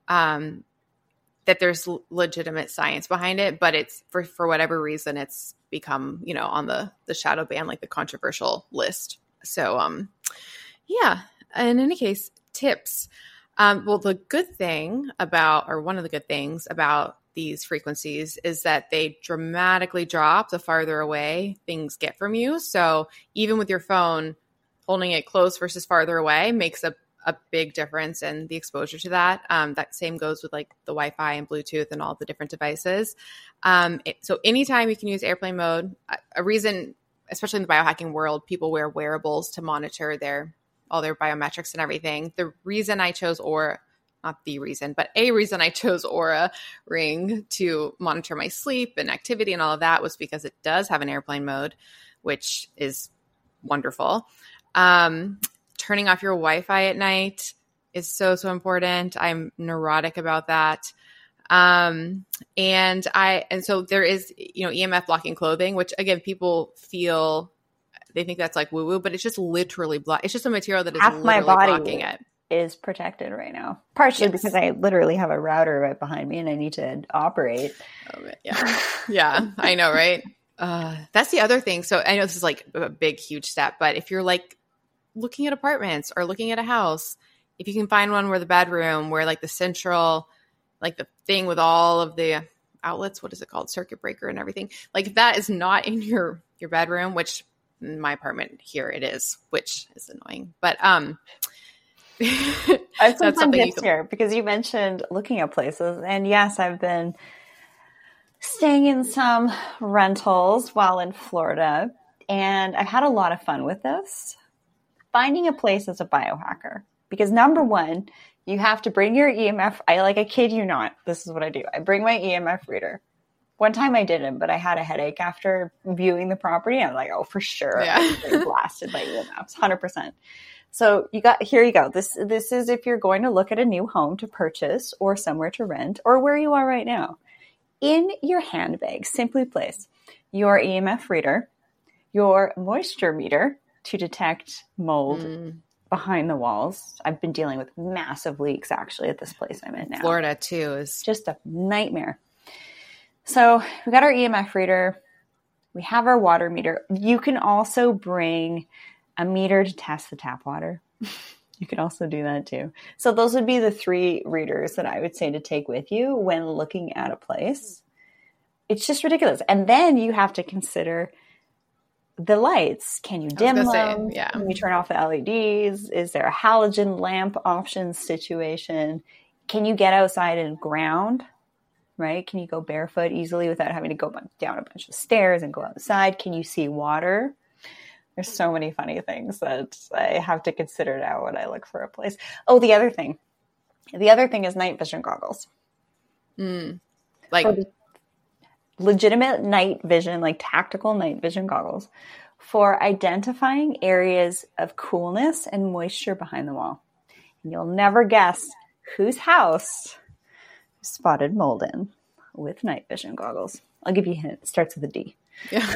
Speaker 2: that there's legitimate science behind it, but it's for whatever reason, it's become, on the shadow ban, like the controversial list. So, yeah, in any case, tips. Well, the good thing one of the good things about these frequencies is that they dramatically drop the farther away things get from you. So even with your phone, holding it close versus farther away makes a big difference in the exposure to that. That same goes with like the Wi-Fi and Bluetooth and all the different devices. So anytime you can use airplane mode, a reason, especially in the biohacking world, people wear wearables to monitor all their biometrics and everything. The reason I chose Aura, not the reason, but a reason I chose Aura Ring to monitor my sleep and activity and all of that was because it does have an airplane mode, which is wonderful. Turning off your Wi-Fi at night is so, so important. I'm neurotic about that. And so there is, EMF blocking clothing, which again, people feel they think that's like woo woo, but it's just literally it's just a material that is
Speaker 1: half
Speaker 2: literally
Speaker 1: my body
Speaker 2: blocking it.
Speaker 1: Is protected right now, partially because I literally have a router right behind me and I need to operate.
Speaker 2: Yeah. Yeah, I know. Right. That's the other thing. So I know this is like a big, huge step, but if you're like looking at apartments or looking at a house, if you can find one where the bedroom, where like the central, like the thing with all of the outlets, what is it called? Circuit breaker and everything. Like if that is not in your bedroom, which in my apartment here it is, which is annoying, but,
Speaker 1: I have some fun tips here because you mentioned looking at places, and yes, I've been staying in some rentals while in Florida, and I've had a lot of fun with this. Finding a place as a biohacker, because number one, you have to bring your EMF. I kid you not. This is what I do. I bring my EMF reader. One time I didn't, but I had a headache after viewing the property. I'm like, oh, for sure.
Speaker 2: Yeah.
Speaker 1: I'm getting blasted by EMFs, 100%. So here you go. This is if you're going to look at a new home to purchase or somewhere to rent or where you are right now. In your handbag, simply place your EMF reader, your moisture meter to detect mold behind the walls. I've been dealing with massive leaks actually at this place I'm in now.
Speaker 2: Florida too is
Speaker 1: just a nightmare. So we got our EMF reader. We have our water meter. You can also bring a meter to test the tap water. You can also do that too. So those would be the 3 readers that I would say to take with you when looking at a place. It's just ridiculous. And then you have to consider the lights. Can you dim them?
Speaker 2: Yeah.
Speaker 1: Can you turn off the LEDs? Is there a halogen lamp option situation? Can you get outside and ground? Right? Can you go barefoot easily without having to go down a bunch of stairs and go outside? Can you see water? There's so many funny things that I have to consider now when I look for a place. Oh, the other thing is night vision goggles.
Speaker 2: Like
Speaker 1: legitimate night vision, like tactical night vision goggles for identifying areas of coolness and moisture behind the wall. And you'll never guess whose house spotted mold in with night vision goggles. I'll give you a hint. It starts with a D.
Speaker 2: Yeah.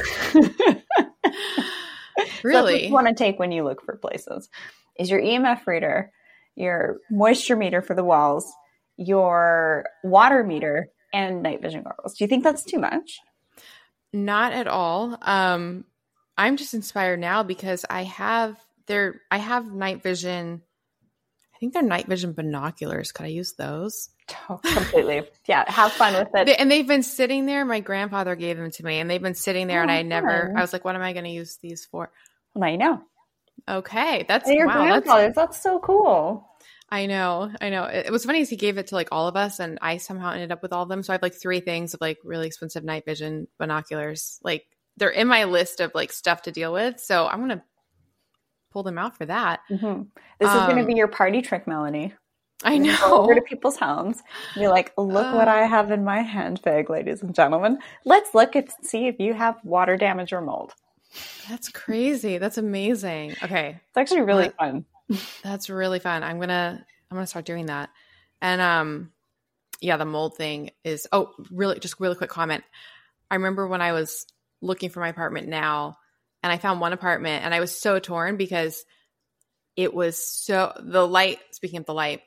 Speaker 1: Really? So that's what you want to take when you look for places is your EMF reader, your moisture meter for the walls, your water meter, and night vision goggles. Do you think that's too much?
Speaker 2: Not at all. I'm just inspired now because I have night vision. I think they're night vision binoculars. Could I use those?
Speaker 1: Oh, completely. Yeah. Have fun with it.
Speaker 2: And they've been sitting there. My grandfather gave them to me and they've been sitting there and I was like, what am I going to use these for?
Speaker 1: Well, now you know.
Speaker 2: Okay. That's
Speaker 1: your grandfather's. That's so cool.
Speaker 2: I know. It was funny as he gave it to like all of us, and I somehow ended up with all of them. So I have like 3 things of like really expensive night vision binoculars. Like they're in my list of like stuff to deal with. So I'm going to pull them out for that.
Speaker 1: Mm-hmm. This is going to be your party trick, Melanie.
Speaker 2: I know.
Speaker 1: Go over to people's homes and be like, look what I have in my handbag, ladies and gentlemen. Let's look and see if you have water damage or mold.
Speaker 2: That's crazy. That's amazing. Okay.
Speaker 1: It's actually really fun.
Speaker 2: That's really fun. I'm gonna start doing that. And yeah, the mold thing is really quick comment. I remember when I was looking for my apartment now, and I found one apartment, and I was so torn because it was the light, speaking of the light,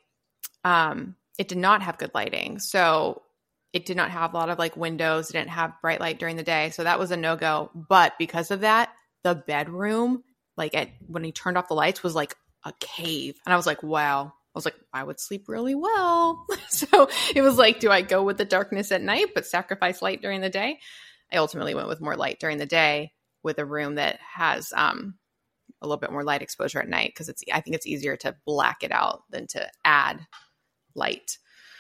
Speaker 2: it did not have good lighting. So it did not have a lot of like windows. It didn't have bright light during the day. So that was a no-go. But because of that, the bedroom, like when he turned off the lights, was like a cave. And I was like, wow. I was like, I would sleep really well. So it was like, do I go with the darkness at night but sacrifice light during the day? I ultimately went with more light during the day with a room that has a little bit more light exposure at night, because I think it's easier to black it out than to add light.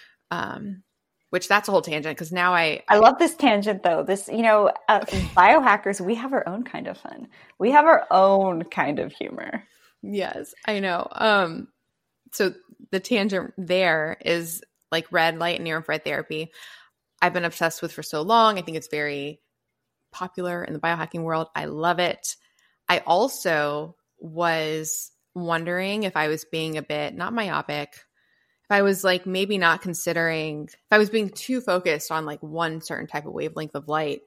Speaker 2: Which that's a whole tangent, because now I
Speaker 1: love this tangent though. This, biohackers, we have our own kind of fun. We have our own kind of humor.
Speaker 2: Yes, I know. So the tangent there is like red light and near-infrared therapy. I've been obsessed with for so long. I think it's very popular in the biohacking world. I love it. I also was wondering if I was being a bit, not myopic, if I was like maybe not considering, if I was being too focused on like one certain type of wavelength of light.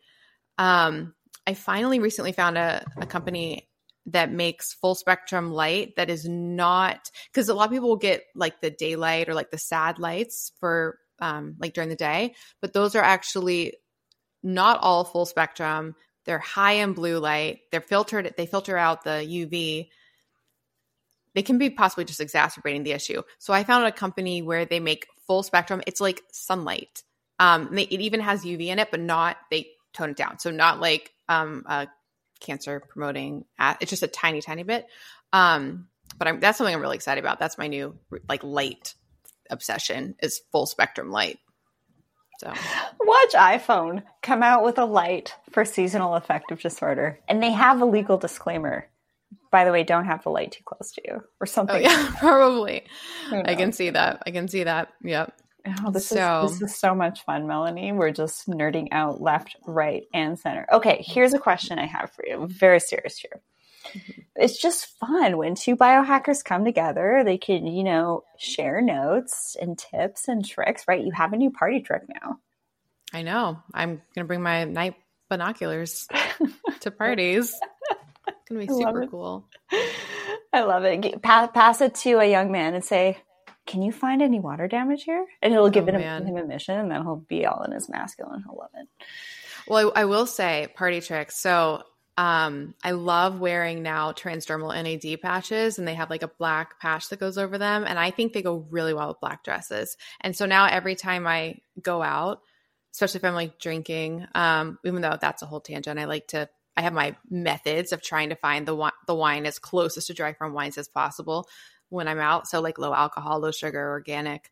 Speaker 2: I finally recently found a company that makes full spectrum light that is not, because a lot of people will get like the daylight or like the sad lights for like during the day, but those are actually not all full spectrum. They're high in blue light. They filter out the UV. They can be possibly just exacerbating the issue. So I found a company where they make full spectrum. It's like sunlight. It even has UV in it, but they tone it down. So not like a cancer promoting. It's just a tiny, tiny bit. But that's something I'm really excited about. That's my new like light obsession, is full spectrum light. So
Speaker 1: watch iPhone come out with a light for seasonal affective disorder, and they have a legal disclaimer. By the way, don't have the light too close to you or something.
Speaker 2: Oh, yeah, probably. I can see that. Yep.
Speaker 1: Oh, this is so much fun, Melanie. We're just nerding out left, right, and center. Okay, here's a question I have for you. I'm very serious here. Mm-hmm. It's just fun when 2 biohackers come together. They can, share notes and tips and tricks, right? You have a new party trick now.
Speaker 2: I know. I'm going to bring my night binoculars to parties. It's going to be super cool.
Speaker 1: I love it. Pass it to a young man and say, can you find any water damage here? And it'll give him a mission, and then he'll be all in his masculine. He'll love it.
Speaker 2: Well, I will say party tricks. So I love wearing now transdermal NAD patches, and they have like a black patch that goes over them. And I think they go really well with black dresses. And so now every time I go out, especially if I'm like drinking, even though that's a whole tangent, I have my methods of trying to find the wine as closest to dry farm wines as possible when I'm out. So like low alcohol, low sugar, organic.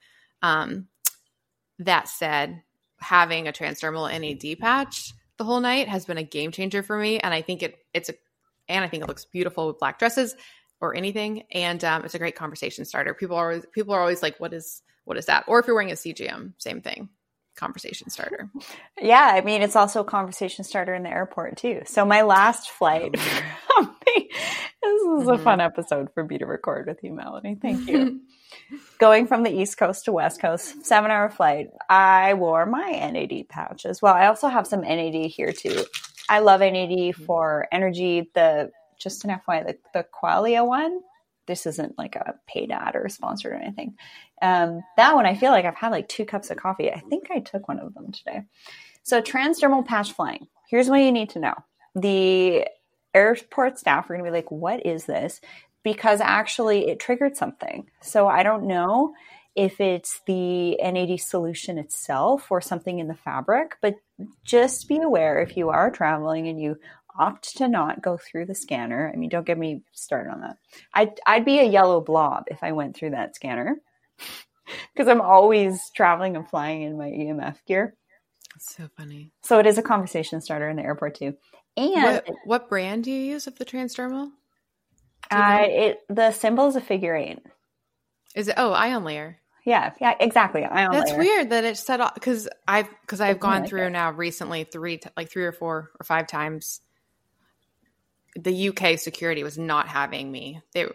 Speaker 2: That said, having a transdermal NAD patch the whole night has been a game changer for me. And I think it looks beautiful with black dresses or anything. And it's a great conversation starter. People are always like, what is that? Or if you're wearing a CGM, same thing. Conversation starter.
Speaker 1: Yeah, I mean, it's also a conversation starter in the airport too. So my last flight, this is a fun episode for me to record with you, Melanie. Thank you. Going from the East Coast to West Coast, 7-hour flight, I wore my NAD patch as well. I also have some NAD here too. I love NAD for energy. Just an FYI, the Qualia one. This isn't like a paid ad or sponsored or anything. That one, I feel like I've had like 2 cups of coffee. I think I took one of them today. So transdermal patch flying. Here's what you need to know. The airport staff are going to be like, what is this? Because actually it triggered something. So I don't know if it's the NAD solution itself or something in the fabric, but just be aware if you are traveling and you opt to not go through the scanner. I mean, don't get me started on that. I'd be a yellow blob if I went through that scanner. because I'm always traveling and flying in my EMF gear.
Speaker 2: That's so funny.
Speaker 1: So it is a conversation starter in the airport too. And
Speaker 2: what brand do you use of the transdermal?
Speaker 1: The symbol is a figure 8.
Speaker 2: Is it? Oh, ion layer.
Speaker 1: Yeah, exactly. Ion
Speaker 2: That's
Speaker 1: layer.
Speaker 2: weird that it set off because I've gone through now recently 3 or 4 or 5 times. The UK security was not having me. They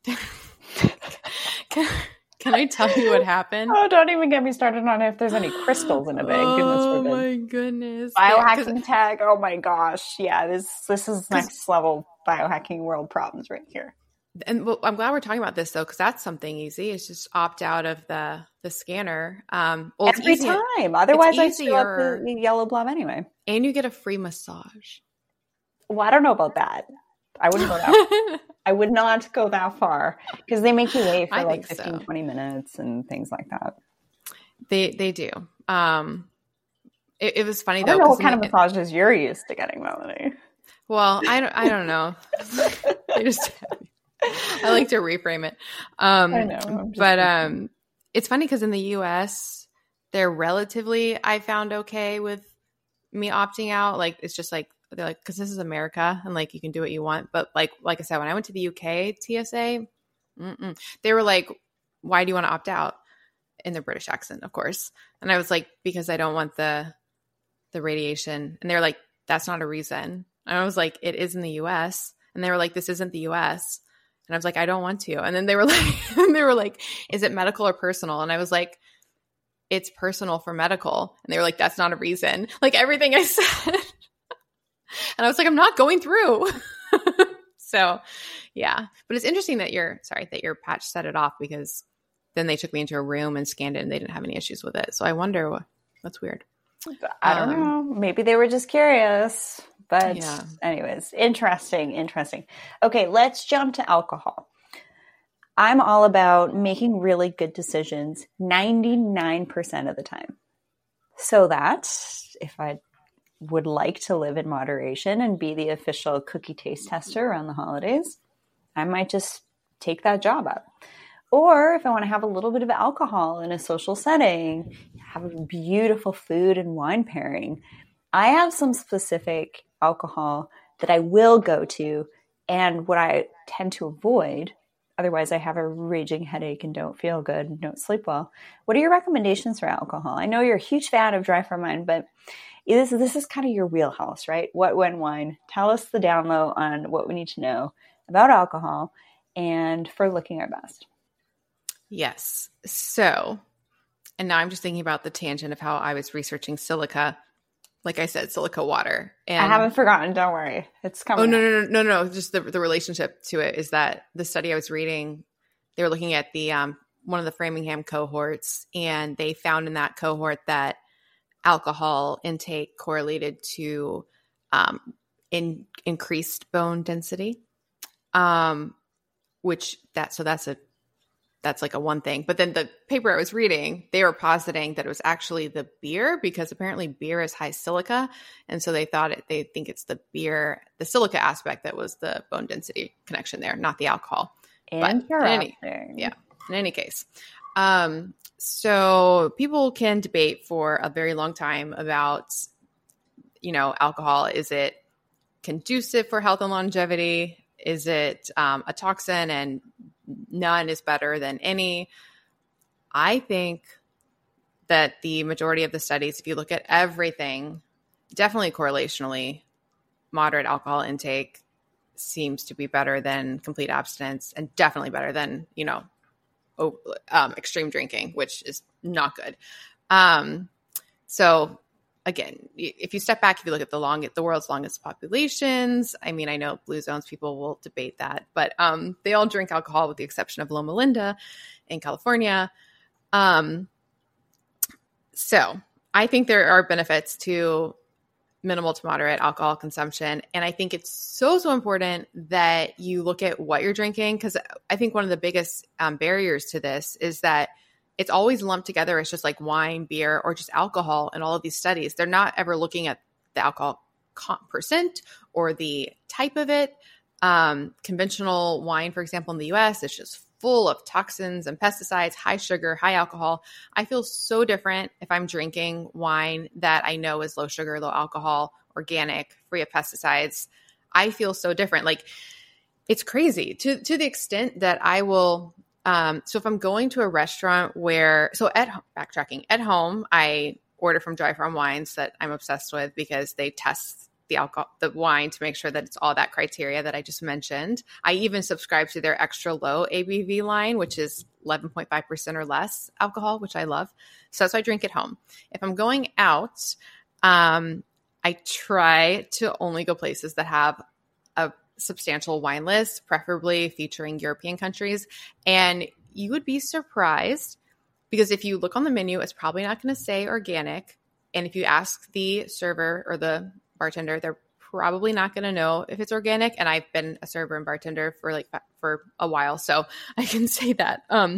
Speaker 2: can I tell you what happened?
Speaker 1: Oh, don't even get me started on if there's any crystals in a bag.
Speaker 2: Oh my goodness!
Speaker 1: Biohacking tag. Oh my gosh! Yeah, this is next level biohacking world problems right here.
Speaker 2: And I'm glad we're talking about this though, because that's something easy. It's just opt out of the scanner.
Speaker 1: Every time. Otherwise, I fill up the yellow blob anyway.
Speaker 2: And you get a free massage.
Speaker 1: Well, I don't know about that. I wouldn't go that. I would not go that far because they make you wait for like 15, 20 minutes and things like that.
Speaker 2: They do. It was funny though.
Speaker 1: I don't know what kind of massages you're used to getting, Melanie.
Speaker 2: Well, I don't know. I like to reframe it. I know. But it's funny because in the US, they're relatively, I found, okay with me opting out. Like, it's just like, they're like, because this is America and like you can do what you want. But like I said, when I went to the UK TSA, they were like, why do you want to opt out? In their British accent, of course. And I was like, because I don't want the radiation. And they were like, that's not a reason. And I was like, it is in the US. And they were like, this isn't the US. And I was like, I don't want to. And then they were like, is it medical or personal? And I was like, it's personal for medical. And they were like, that's not a reason. Like everything I said. And I was like, I'm not going through. So yeah. But it's interesting that your patch set it off, because then they took me into a room and scanned it and they didn't have any issues with it. So I wonder that's weird.
Speaker 1: I don't know. Maybe they were just curious. But anyways, interesting. Okay, let's jump to alcohol. I'm all about making really good decisions 99% of the time. So that if I would like to live in moderation and be the official cookie taste tester around the holidays, I might just take that job up. Or if I want to have a little bit of alcohol in a social setting, have a beautiful food and wine pairing, I have some specific alcohol that I will go to and what I tend to avoid. Otherwise, I have a raging headache and don't feel good and don't sleep well. What are your recommendations for alcohol? I know you're a huge fan of Dry Farm Wine, but this is kind of your wheelhouse, right? What, when, wine. Tell us the down low on what we need to know about alcohol and for looking our best.
Speaker 2: Yes. So, and now I'm just thinking about the tangent of how I was researching silica. Like I said, silica water. And
Speaker 1: I haven't forgotten. Don't worry. It's coming.
Speaker 2: Oh, no. Just the relationship to it is that the study I was reading, they were looking at the one of the Framingham cohorts, and they found in that cohort that alcohol intake correlated to increased bone density, that's like a one thing. But then the paper I was reading, they were positing that it was actually the beer, because apparently beer is high silica. And so they think it's the beer, the silica aspect that was the bone density connection there, not the alcohol.
Speaker 1: In
Speaker 2: any case. So people can debate for a very long time about, alcohol. Is it conducive for health and longevity? Is it a toxin and none is better than any? I think that the majority of the studies, if you look at everything, definitely correlationally, moderate alcohol intake seems to be better than complete abstinence, and definitely better than, extreme drinking, which is not good. So again, if you step back, if you look at the world's longest populations, I mean, I know blue zones, people will debate that, but they all drink alcohol with the exception of Loma Linda in California. So I think there are benefits to minimal to moderate alcohol consumption. And I think it's so important that you look at what you're drinking, because I think one of the biggest barriers to this is that it's always lumped together as just like wine, beer, or just alcohol in all of these studies. They're not ever looking at the alcohol percent or the type of it. Conventional wine, for example, in the US, it's just full of toxins and pesticides, high sugar, high alcohol. I feel so different if I'm drinking wine that I know is low sugar, low alcohol, organic, free of pesticides. I feel so different. Like, it's crazy to the extent that I will. So if I'm going to a restaurant backtracking at home, I order from Dry Farm Wines that I'm obsessed with because they test the wine to make sure that it's all that criteria that I just mentioned. I even subscribe to their extra low ABV line, which is 11.5% or less alcohol, which I love. So that's why I drink at home. If I'm going out, I try to only go places that have a substantial wine list, preferably featuring European countries. And you would be surprised because if you look on the menu, it's probably not going to say organic. And if you ask the server or the bartender, they're probably not going to know if it's organic. And I've been a server and bartender for a while, so I can say that.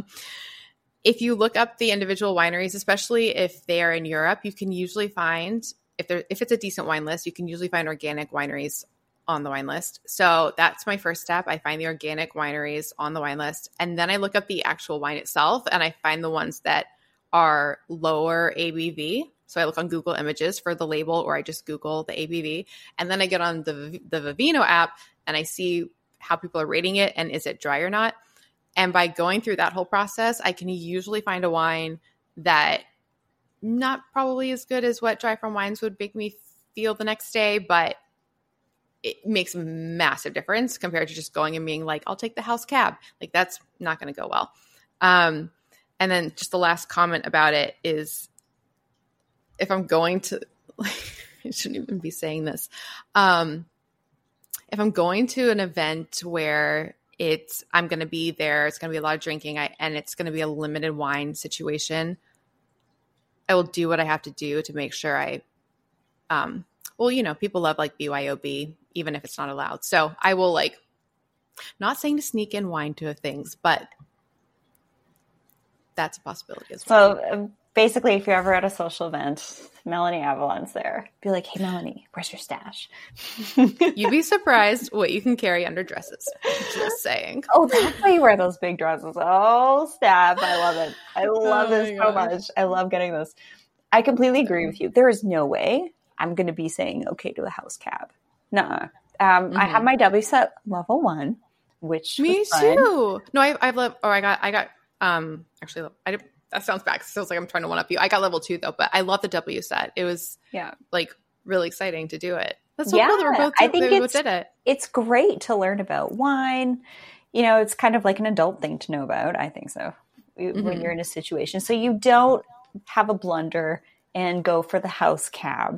Speaker 2: If you look up the individual wineries, especially if they are in Europe, you can usually find, if it's a decent wine list, you can usually find organic wineries on the wine list. So that's my first step. I find the organic wineries on the wine list. And then I look up the actual wine itself and I find the ones that are lower ABV. So I look on Google Images for the label, or I just Google the ABV. And then I get on the Vivino app and I see how people are rating it and is it dry or not. And by going through that whole process, I can usually find a wine that not probably as good as what Dry Farm Wines would make me feel the next day, but it makes a massive difference compared to just going and being like, I'll take the house cab. Like, that's not going to go well. And then just the last comment about it is, if I'm going to, I shouldn't even be saying this. If I'm going to an event where I'm going to be there, it's going to be a lot of drinking, and it's going to be a limited wine situation, I will do what I have to do to make sure people love like BYOB, even if it's not allowed. So I will not saying to sneak in wine to things, but that's a possibility as well.
Speaker 1: So basically, if you're ever at a social event, Melanie Avalon's there. Be like, hey, Melanie, where's your stash?
Speaker 2: You'd be surprised what you can carry under dresses. Just saying.
Speaker 1: Oh, that's why you wear those big dresses. Oh, snap. I love it. I love this so much. I love getting this. I completely agree with you. There is no way I'm going to be saying okay to the house cab. Nuh-uh. I have my WSET level 1, which
Speaker 2: me too. No, I got actually I did. That sounds bad. It sounds like I'm trying to one up you. I got level 2 though, but I love the WSET. It was really exciting to do it. That's so cool that we both did it.
Speaker 1: It's great to learn about wine. It's kind of like an adult thing to know about. I think so. When you're in a situation, so you don't have a blunder and go for the house cab.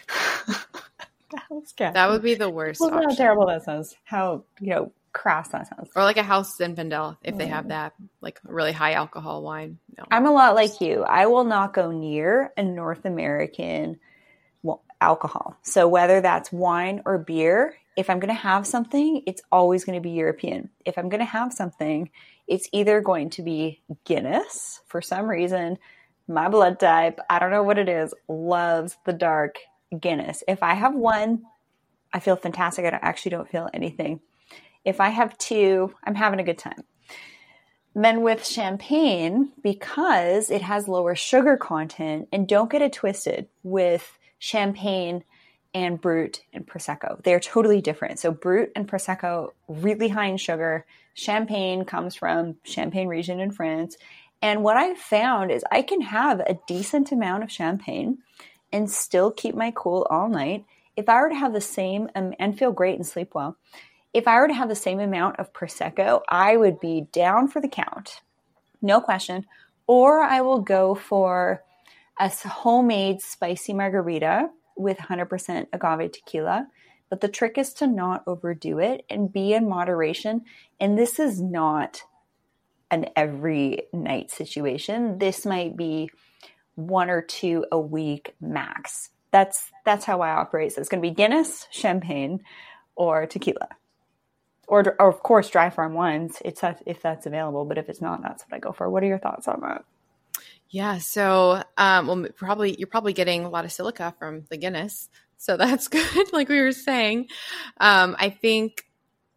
Speaker 1: The house cab.
Speaker 2: That would be the worst.
Speaker 1: Well, how terrible that sounds. How crass that sounds.
Speaker 2: Or like a house Zinfandel if they have that, like really high alcohol wine. No.
Speaker 1: I'm a lot like you. I will not go near a North American alcohol. So whether that's wine or beer, if I'm going to have something, it's always going to be European. If I'm going to have something, it's either going to be Guinness. For some reason, my blood type, I don't know what it is, loves the dark Guinness. If I have one, I feel fantastic. I actually don't feel anything. If I have 2, I'm having a good time. Then with champagne, because it has lower sugar content, and don't get it twisted with champagne and Brut and Prosecco. They're totally different. So Brut and Prosecco, really high in sugar. Champagne comes from Champagne region in France. And what I've found is I can have a decent amount of champagne and still keep my cool all night. If I were to have the same and feel great and sleep well, if I were to have the same amount of Prosecco, I would be down for the count. No question. Or I will go for a homemade spicy margarita with 100% agave tequila. But the trick is to not overdo it and be in moderation. And this is not an every night situation. This might be 1 or 2 a week max. That's how I operate. So it's going to be Guinness, champagne, or tequila. Or of course, Dry Farm Wines, if that's available. But if it's not, that's what I go for. What are your thoughts on that?
Speaker 2: Yeah, so you're probably getting a lot of silica from the Guinness, so that's good. Like we were saying, I think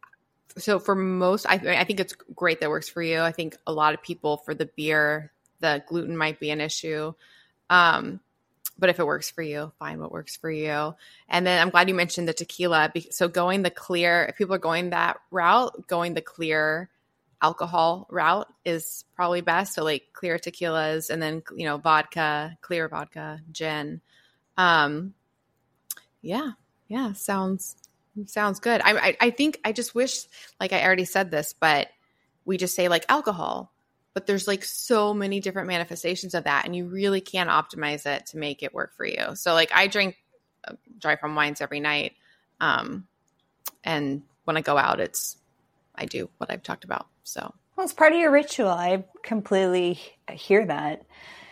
Speaker 2: So for most, I think it's great that works for you. I think a lot of people for the beer, the gluten might be an issue. But if it works for you, find what works for you. And then I'm glad you mentioned the tequila. So going the clear, if people are going that route, going the clear alcohol route is probably best. So like clear tequilas and then, vodka, clear vodka, gin. Yeah. Sounds good. I think I just wish, like I already said this, but we just say like alcohol, but there's like so many different manifestations of that, and you really can optimize it to make it work for you. So like I drink dry farm wines every night. And when I go out, I do what I've talked about. So,
Speaker 1: well, it's part of your ritual. I completely hear that.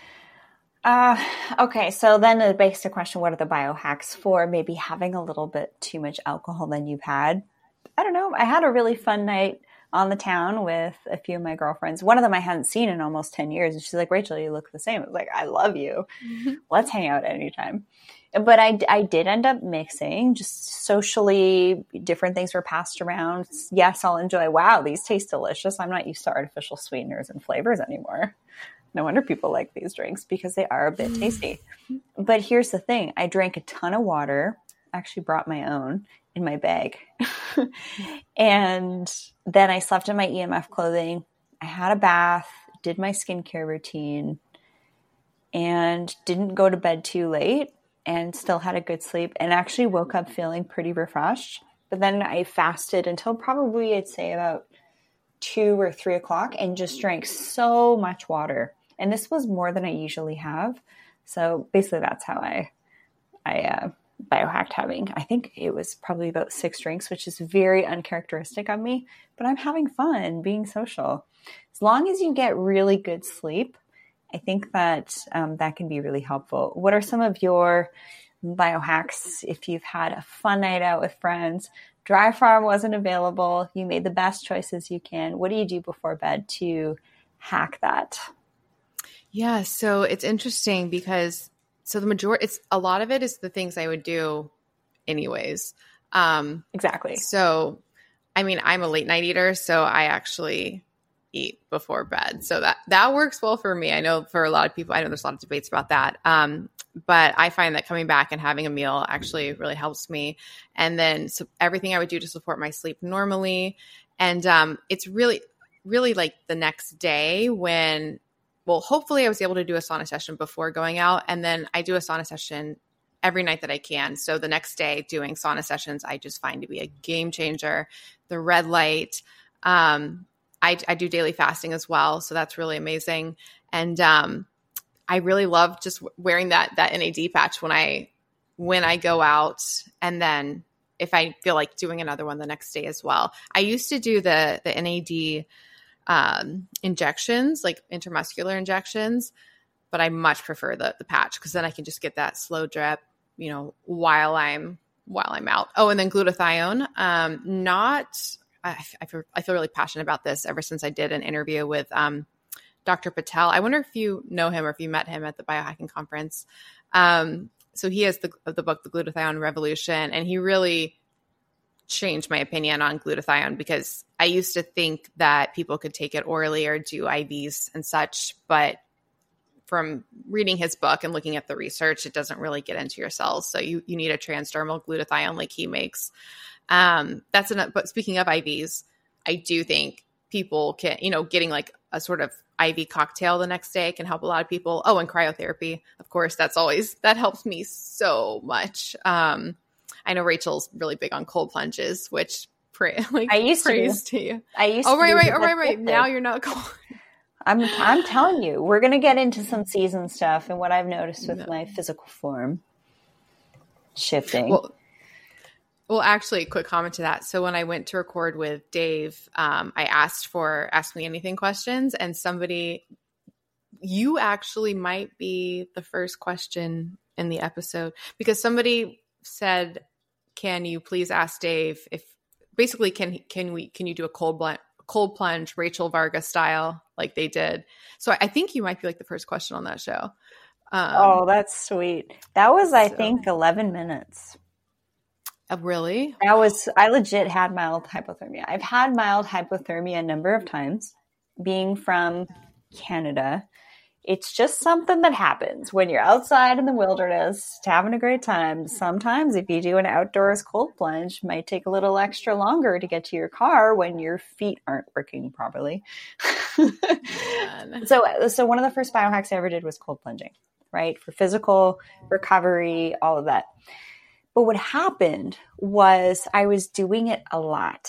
Speaker 1: Okay, so then it begs the question, what are the biohacks for maybe having a little bit too much alcohol than you've had? I don't know. I had a really fun night on the town with a few of my girlfriends. One of them I hadn't seen in almost 10 years. And she's like, Rachel, you look the same. I was like, I love you. Let's hang out anytime. But I did end up mixing, just socially, different things were passed around. Yes, I'll enjoy, wow, these taste delicious. I'm not used to artificial sweeteners and flavors anymore. No wonder people like these drinks, because they are a bit tasty. But here's the thing. I drank a ton of water, actually brought my own in my bag. And then I slept in my EMF clothing. I had a bath, did my skincare routine, and didn't go to bed too late, and still had a good sleep, and actually woke up feeling pretty refreshed. But then I fasted until probably, I'd say, about 2 or 3 o'clock, and just drank so much water. And this was more than I usually have. So basically that's how I biohacked having, I think it was probably about 6 drinks, which is very uncharacteristic of me, but I'm having fun being social. As long as you get really good sleep, I think that that can be really helpful. What are some of your biohacks if you've had a fun night out with friends? Dry farm wasn't available. You made the best choices you can. What do you do before bed to hack that?
Speaker 2: Yeah, so it's interesting because a lot of it is the things I would do anyways.
Speaker 1: Exactly.
Speaker 2: So, I mean, I'm a late night eater, so I actually eat before bed. So that works well for me. I know for a lot of people, I know there's a lot of debates about that. But I find that coming back and having a meal actually really helps me. And then everything I would do to support my sleep normally. And it's really, really like the next day when, well, hopefully I was able to do a sauna session before going out. And then I do a sauna session every night that I can. So the next day doing sauna sessions, I just find to be a game changer. The red light, I do daily fasting as well. So that's really amazing. And I really love just wearing that NAD patch when I go out. And then if I feel like doing another one the next day as well. I used to do the NAD injections, like intramuscular injections, but I much prefer the patch, because then I can just get that slow drip, while I'm out. Oh, and then glutathione. I feel really passionate about this ever since I did an interview with Dr. Patel. I wonder if you know him or if you met him at the biohacking conference. So he has the book, The Glutathione Revolution, and he really changed my opinion on glutathione, because I used to think that people could take it orally or do IVs and such, but from reading his book and looking at the research, it doesn't really get into your cells. So you need a transdermal glutathione like he makes. That's enough. But speaking of IVs, I do think people can, getting like a sort of IV cocktail the next day can help a lot of people. Oh, and cryotherapy, of course, that helps me so much. I know Rachel's really big on cold plunges, which
Speaker 1: I used
Speaker 2: praise to you.
Speaker 1: I used
Speaker 2: to.
Speaker 1: Oh,
Speaker 2: right. Now you're not cold.
Speaker 1: I'm telling you, we're going to get into some season stuff and what I've noticed with my physical form shifting.
Speaker 2: Well, actually, quick comment to that. So when I went to record with Dave, I asked for Ask Me Anything questions, and you actually might be the first question in the episode, because somebody said, can you please ask Dave if basically can you do a cold plunge Rachel Varga style like they did? So I think you might be like the first question on that show.
Speaker 1: Oh, that's sweet. That was, I think, 11 minutes.
Speaker 2: Really?
Speaker 1: I legit had mild hypothermia. I've had mild hypothermia a number of times. Being from Canada, it's just something that happens when you're outside in the wilderness, having a great time. Sometimes if you do an outdoors cold plunge, it might take a little extra longer to get to your car when your feet aren't working properly. So one of the first biohacks I ever did was cold plunging, right? For physical recovery, all of that. But what happened was I was doing it a lot.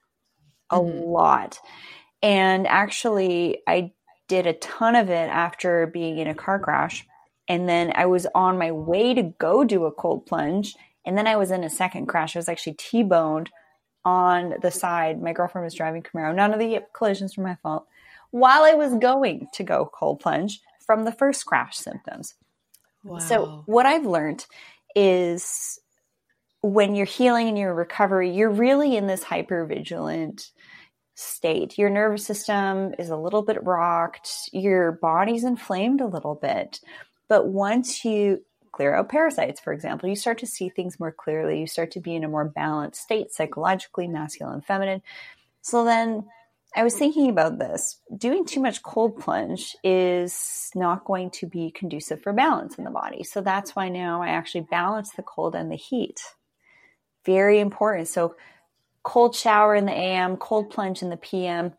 Speaker 1: And actually, I did a ton of it after being in a car crash. And then I was on my way to go do a cold plunge. And then I was in a second crash. I was actually T-boned on the side. My girlfriend was driving Camaro. None of the collisions were my fault. While I was going to go cold plunge from the first crash symptoms.
Speaker 2: Wow.
Speaker 1: So what I've learned is when you're healing and your recovery, you're really in this hypervigilant state. Your nervous system is a little bit rocked. Your body's inflamed a little bit. But once you clear out parasites, for example, you start to see things more clearly. You start to be in a more balanced state, psychologically, masculine and feminine. So then I was thinking about this. Doing too much cold plunge is not going to be conducive for balance in the body. So that's why now I actually balance the cold and the heat. Very important. So cold shower in the AM, cold plunge in the PM,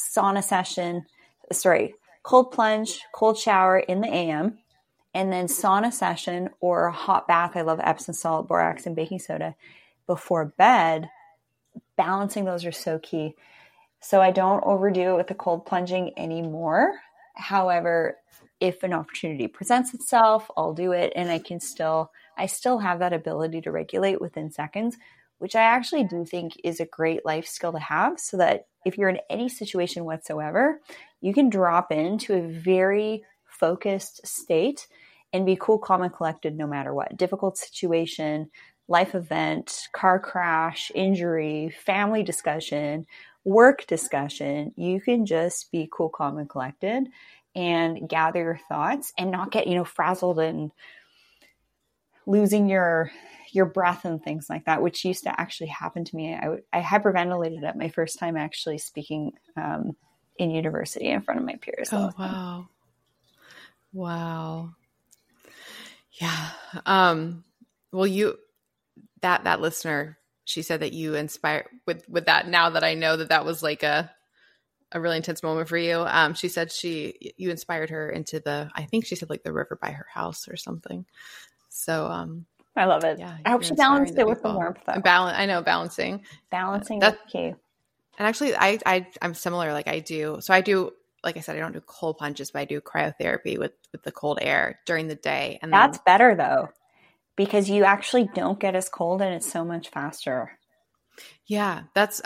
Speaker 1: cold plunge, cold shower in the AM, and then sauna session or a hot bath. I love Epsom salt, borax, and baking soda before bed. Balancing those are so key. So I don't overdo it with the cold plunging anymore. However, if an opportunity presents itself, I'll do it. And I still have that ability to regulate within seconds, which I actually do think is a great life skill to have, so that if you're in any situation whatsoever, you can drop into a very focused state and be cool, calm, and collected no matter what. Difficult situation, life event, car crash, injury, family discussion, work discussion. You can just be cool, calm, and collected and gather your thoughts and not get, frazzled and losing your breath and things like that, which used to actually happen to me. I hyperventilated at my first time actually speaking in university in front of my peers.
Speaker 2: Oh, wow. Wow. Yeah. Well, that listener, she said that you inspired with that. Now that I know that was like a really intense moment for you. She said you inspired her into I think she said like the river by her house or something. So,
Speaker 1: I love it. Yeah, I hope she balanced it with the warmth.
Speaker 2: I know balancing
Speaker 1: is key.
Speaker 2: And actually I'm similar. Like I do, like I said, I don't do cold plunges, but I do cryotherapy with the cold air during the day. And
Speaker 1: that's better though, because you actually don't get as cold and it's so much faster.
Speaker 2: Yeah,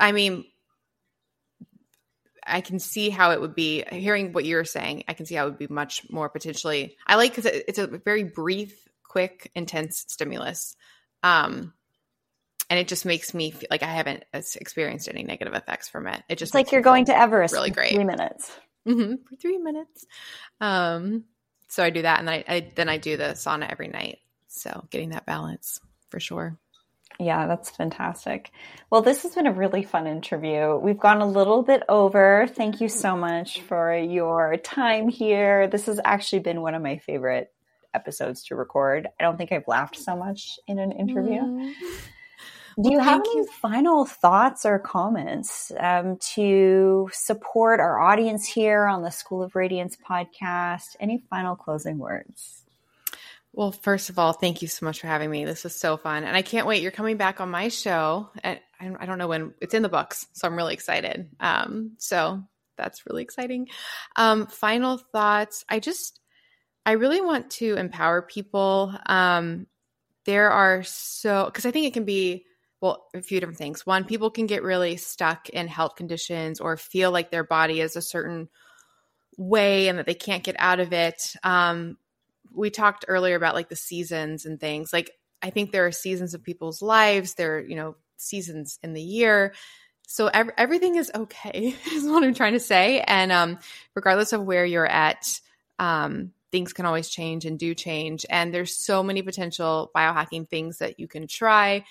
Speaker 2: I can see how it would be. Hearing what you're saying, I can see how it would be much more potentially. I like because it's a very brief, quick, intense stimulus. And it just makes me feel like I haven't experienced any negative effects from it. It just
Speaker 1: it's like you're going to Everest
Speaker 2: really great.
Speaker 1: 3 minutes.
Speaker 2: Mm-hmm, for 3 minutes. So I do that, and then I do the sauna every night. So getting that balance for sure.
Speaker 1: Yeah, that's fantastic. Well, this has been a really fun interview. We've gone a little bit over. Thank you so much for your time here. This has actually been one of my favorite episodes to record. I don't think I've laughed so much in an interview. Do you have any final thoughts or comments to support our audience here on the School of Radiance podcast? Any final closing words?
Speaker 2: Well, first of all, thank you so much for having me. This was so fun. And I can't wait. You're coming back on my show. And I don't know when. It's in the books, so I'm really excited. So that's really exciting. Final thoughts. I really want to empower people. Because I think it can be, a few different things. One, people can get really stuck in health conditions or feel like their body is a certain way and that they can't get out of it. We talked earlier about like the seasons and things. Like, I think there are seasons of people's lives. There are, seasons in the year. So everything is okay is what I'm trying to say. And regardless of where you're at, things can always change and do change. And there's so many potential biohacking things that you can try.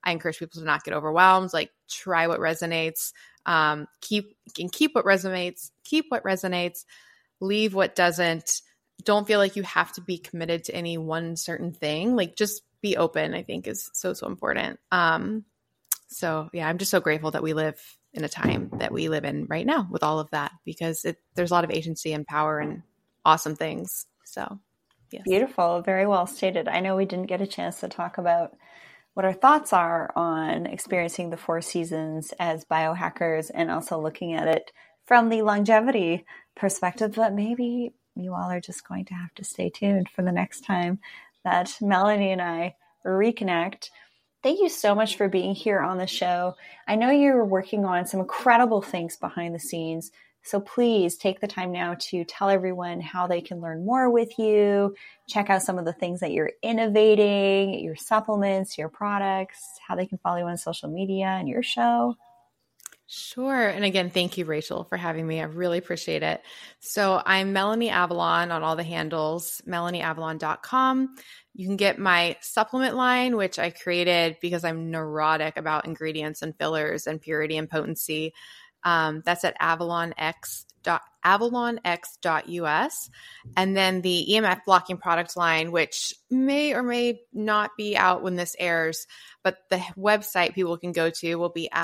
Speaker 2: I encourage people to not get overwhelmed. Like, try what resonates. Keep what resonates, leave what doesn't. Don't feel like you have to be committed to any one certain thing. Like, just be open, I think, is so important. So yeah, I'm just so grateful that we live in a time that we live in right now with all of that, because there's a lot of agency and power and awesome things. So yes.
Speaker 1: Beautiful. Very well stated. I know we didn't get a chance to talk about what our thoughts are on experiencing the 4 seasons as biohackers and also looking at it from the longevity perspective, but maybe you all are just going to have to stay tuned for the next time that Melanie and I reconnect. Thank you so much for being here on the show. I know you're working on some incredible things behind the scenes, so please take the time now to tell everyone how they can learn more with you, check out some of the things that you're innovating, your supplements, your products, how they can follow you on social media and your show.
Speaker 2: Sure. And again, thank you, Rachel, for having me. I really appreciate it. So I'm Melanie Avalon on all the handles, melanieavalon.com. You can get my supplement line, which I created because I'm neurotic about ingredients and fillers and purity and potency. That's at avalonx.us. And then the EMF blocking product line, which may or may not be out when this airs, but the website people can go to will be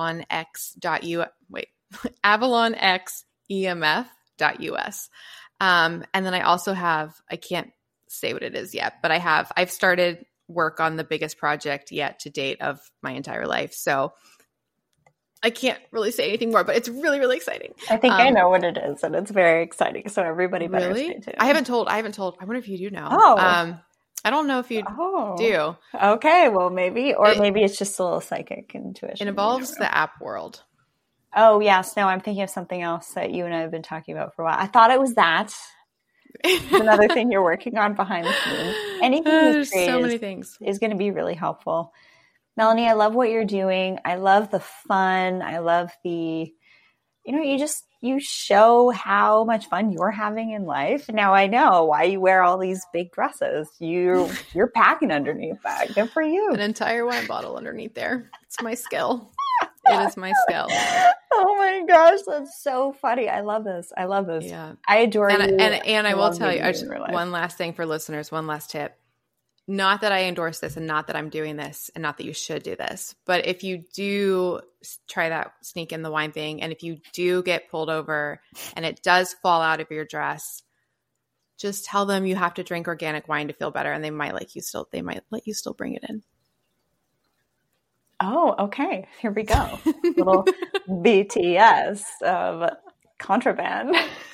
Speaker 2: avalonxemf.us. And then I also have, I can't say what it is yet, but I've started work on the biggest project yet to date of my entire life. So I can't really say anything more, but it's really, really exciting.
Speaker 1: I think I know what it is, and it's very exciting. So everybody better stay tuned.
Speaker 2: I haven't told. I wonder if you do know.
Speaker 1: Oh.
Speaker 2: I don't know if you do.
Speaker 1: Okay, well, maybe it's just a little psychic intuition.
Speaker 2: It involves the app world.
Speaker 1: Oh, yes. No, I'm thinking of something else that you and I have been talking about for a while. I thought it was that. It's another thing you're working on behind the scenes. Anything
Speaker 2: there's so many things
Speaker 1: is going to be really helpful. Melanie, I love what you're doing. I love the fun. I love the, you show how much fun you're having in life. Now I know why you wear all these big dresses. You're packing underneath that. Good for you.
Speaker 2: An entire wine bottle underneath there. It's my skill. It is my skill.
Speaker 1: Oh my gosh, that's so funny. I love this.
Speaker 2: Yeah.
Speaker 1: I adore you.
Speaker 2: And I will tell you, one last thing for listeners, one last tip. Not that I endorse this and not that I'm doing this and not that you should do this, but if you do try that sneak in the wine thing, and if you do get pulled over and it does fall out of your dress, just tell them you have to drink organic wine to feel better, and they might let you still bring it in.
Speaker 1: Oh, okay. Here we go. Little BTS of contraband.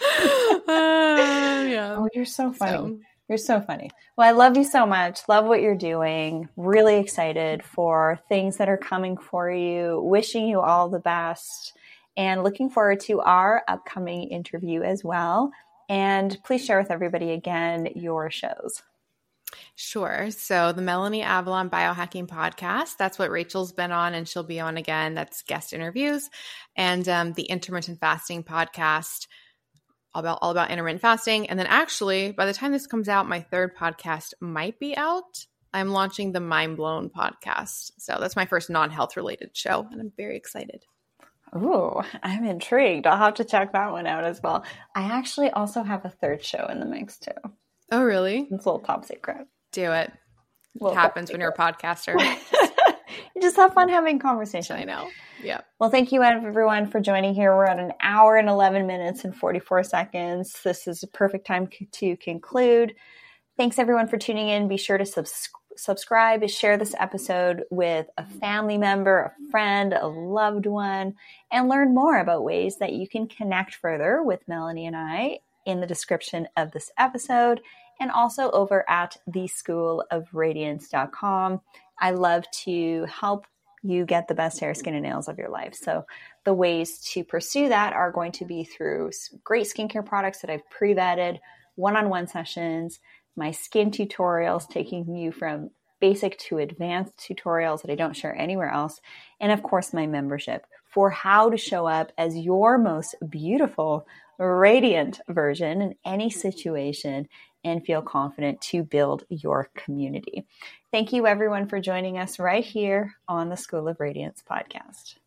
Speaker 2: Yeah.
Speaker 1: Oh, you're so funny. You're so funny. Well, I love you so much. Love what you're doing. Really excited for things that are coming for you. Wishing you all the best and looking forward to our upcoming interview as well. And please share with everybody again your shows.
Speaker 2: Sure. So the Melanie Avalon Biohacking Podcast, that's what Rachel's been on, and she'll be on again. That's guest interviews. And the Intermittent Fasting Podcast, all about intermittent fasting. And then actually, by the time this comes out, my third podcast might be out. I'm launching the Mind Blown podcast. So that's my first non-health related show, and I'm very excited.
Speaker 1: Ooh, I'm intrigued. I'll have to check that one out as well. I actually also have a third show in the mix too.
Speaker 2: Oh, really?
Speaker 1: It's a little top secret.
Speaker 2: Do it. It happens when you're a podcaster.
Speaker 1: You just have fun having conversations.
Speaker 2: I know. Yeah.
Speaker 1: Well, thank you everyone for joining here. We're at an hour and 11 minutes and 44 seconds. This is a perfect time to conclude. Thanks everyone for tuning in. Be sure to subscribe, share this episode with a family member, a friend, a loved one, and learn more about ways that you can connect further with Melanie and I in the description of this episode, and also over at theschoolofradiance.com. I love to help you get the best hair, skin, and nails of your life. So the ways to pursue that are going to be through great skincare products that I've pre-vetted, one-on-one sessions, my skin tutorials, taking you from basic to advanced tutorials that I don't share anywhere else, and of course my membership for how to show up as your most beautiful radiant version in any situation and feel confident to build your community. Thank you, everyone, for joining us right here on the School of Radiance podcast.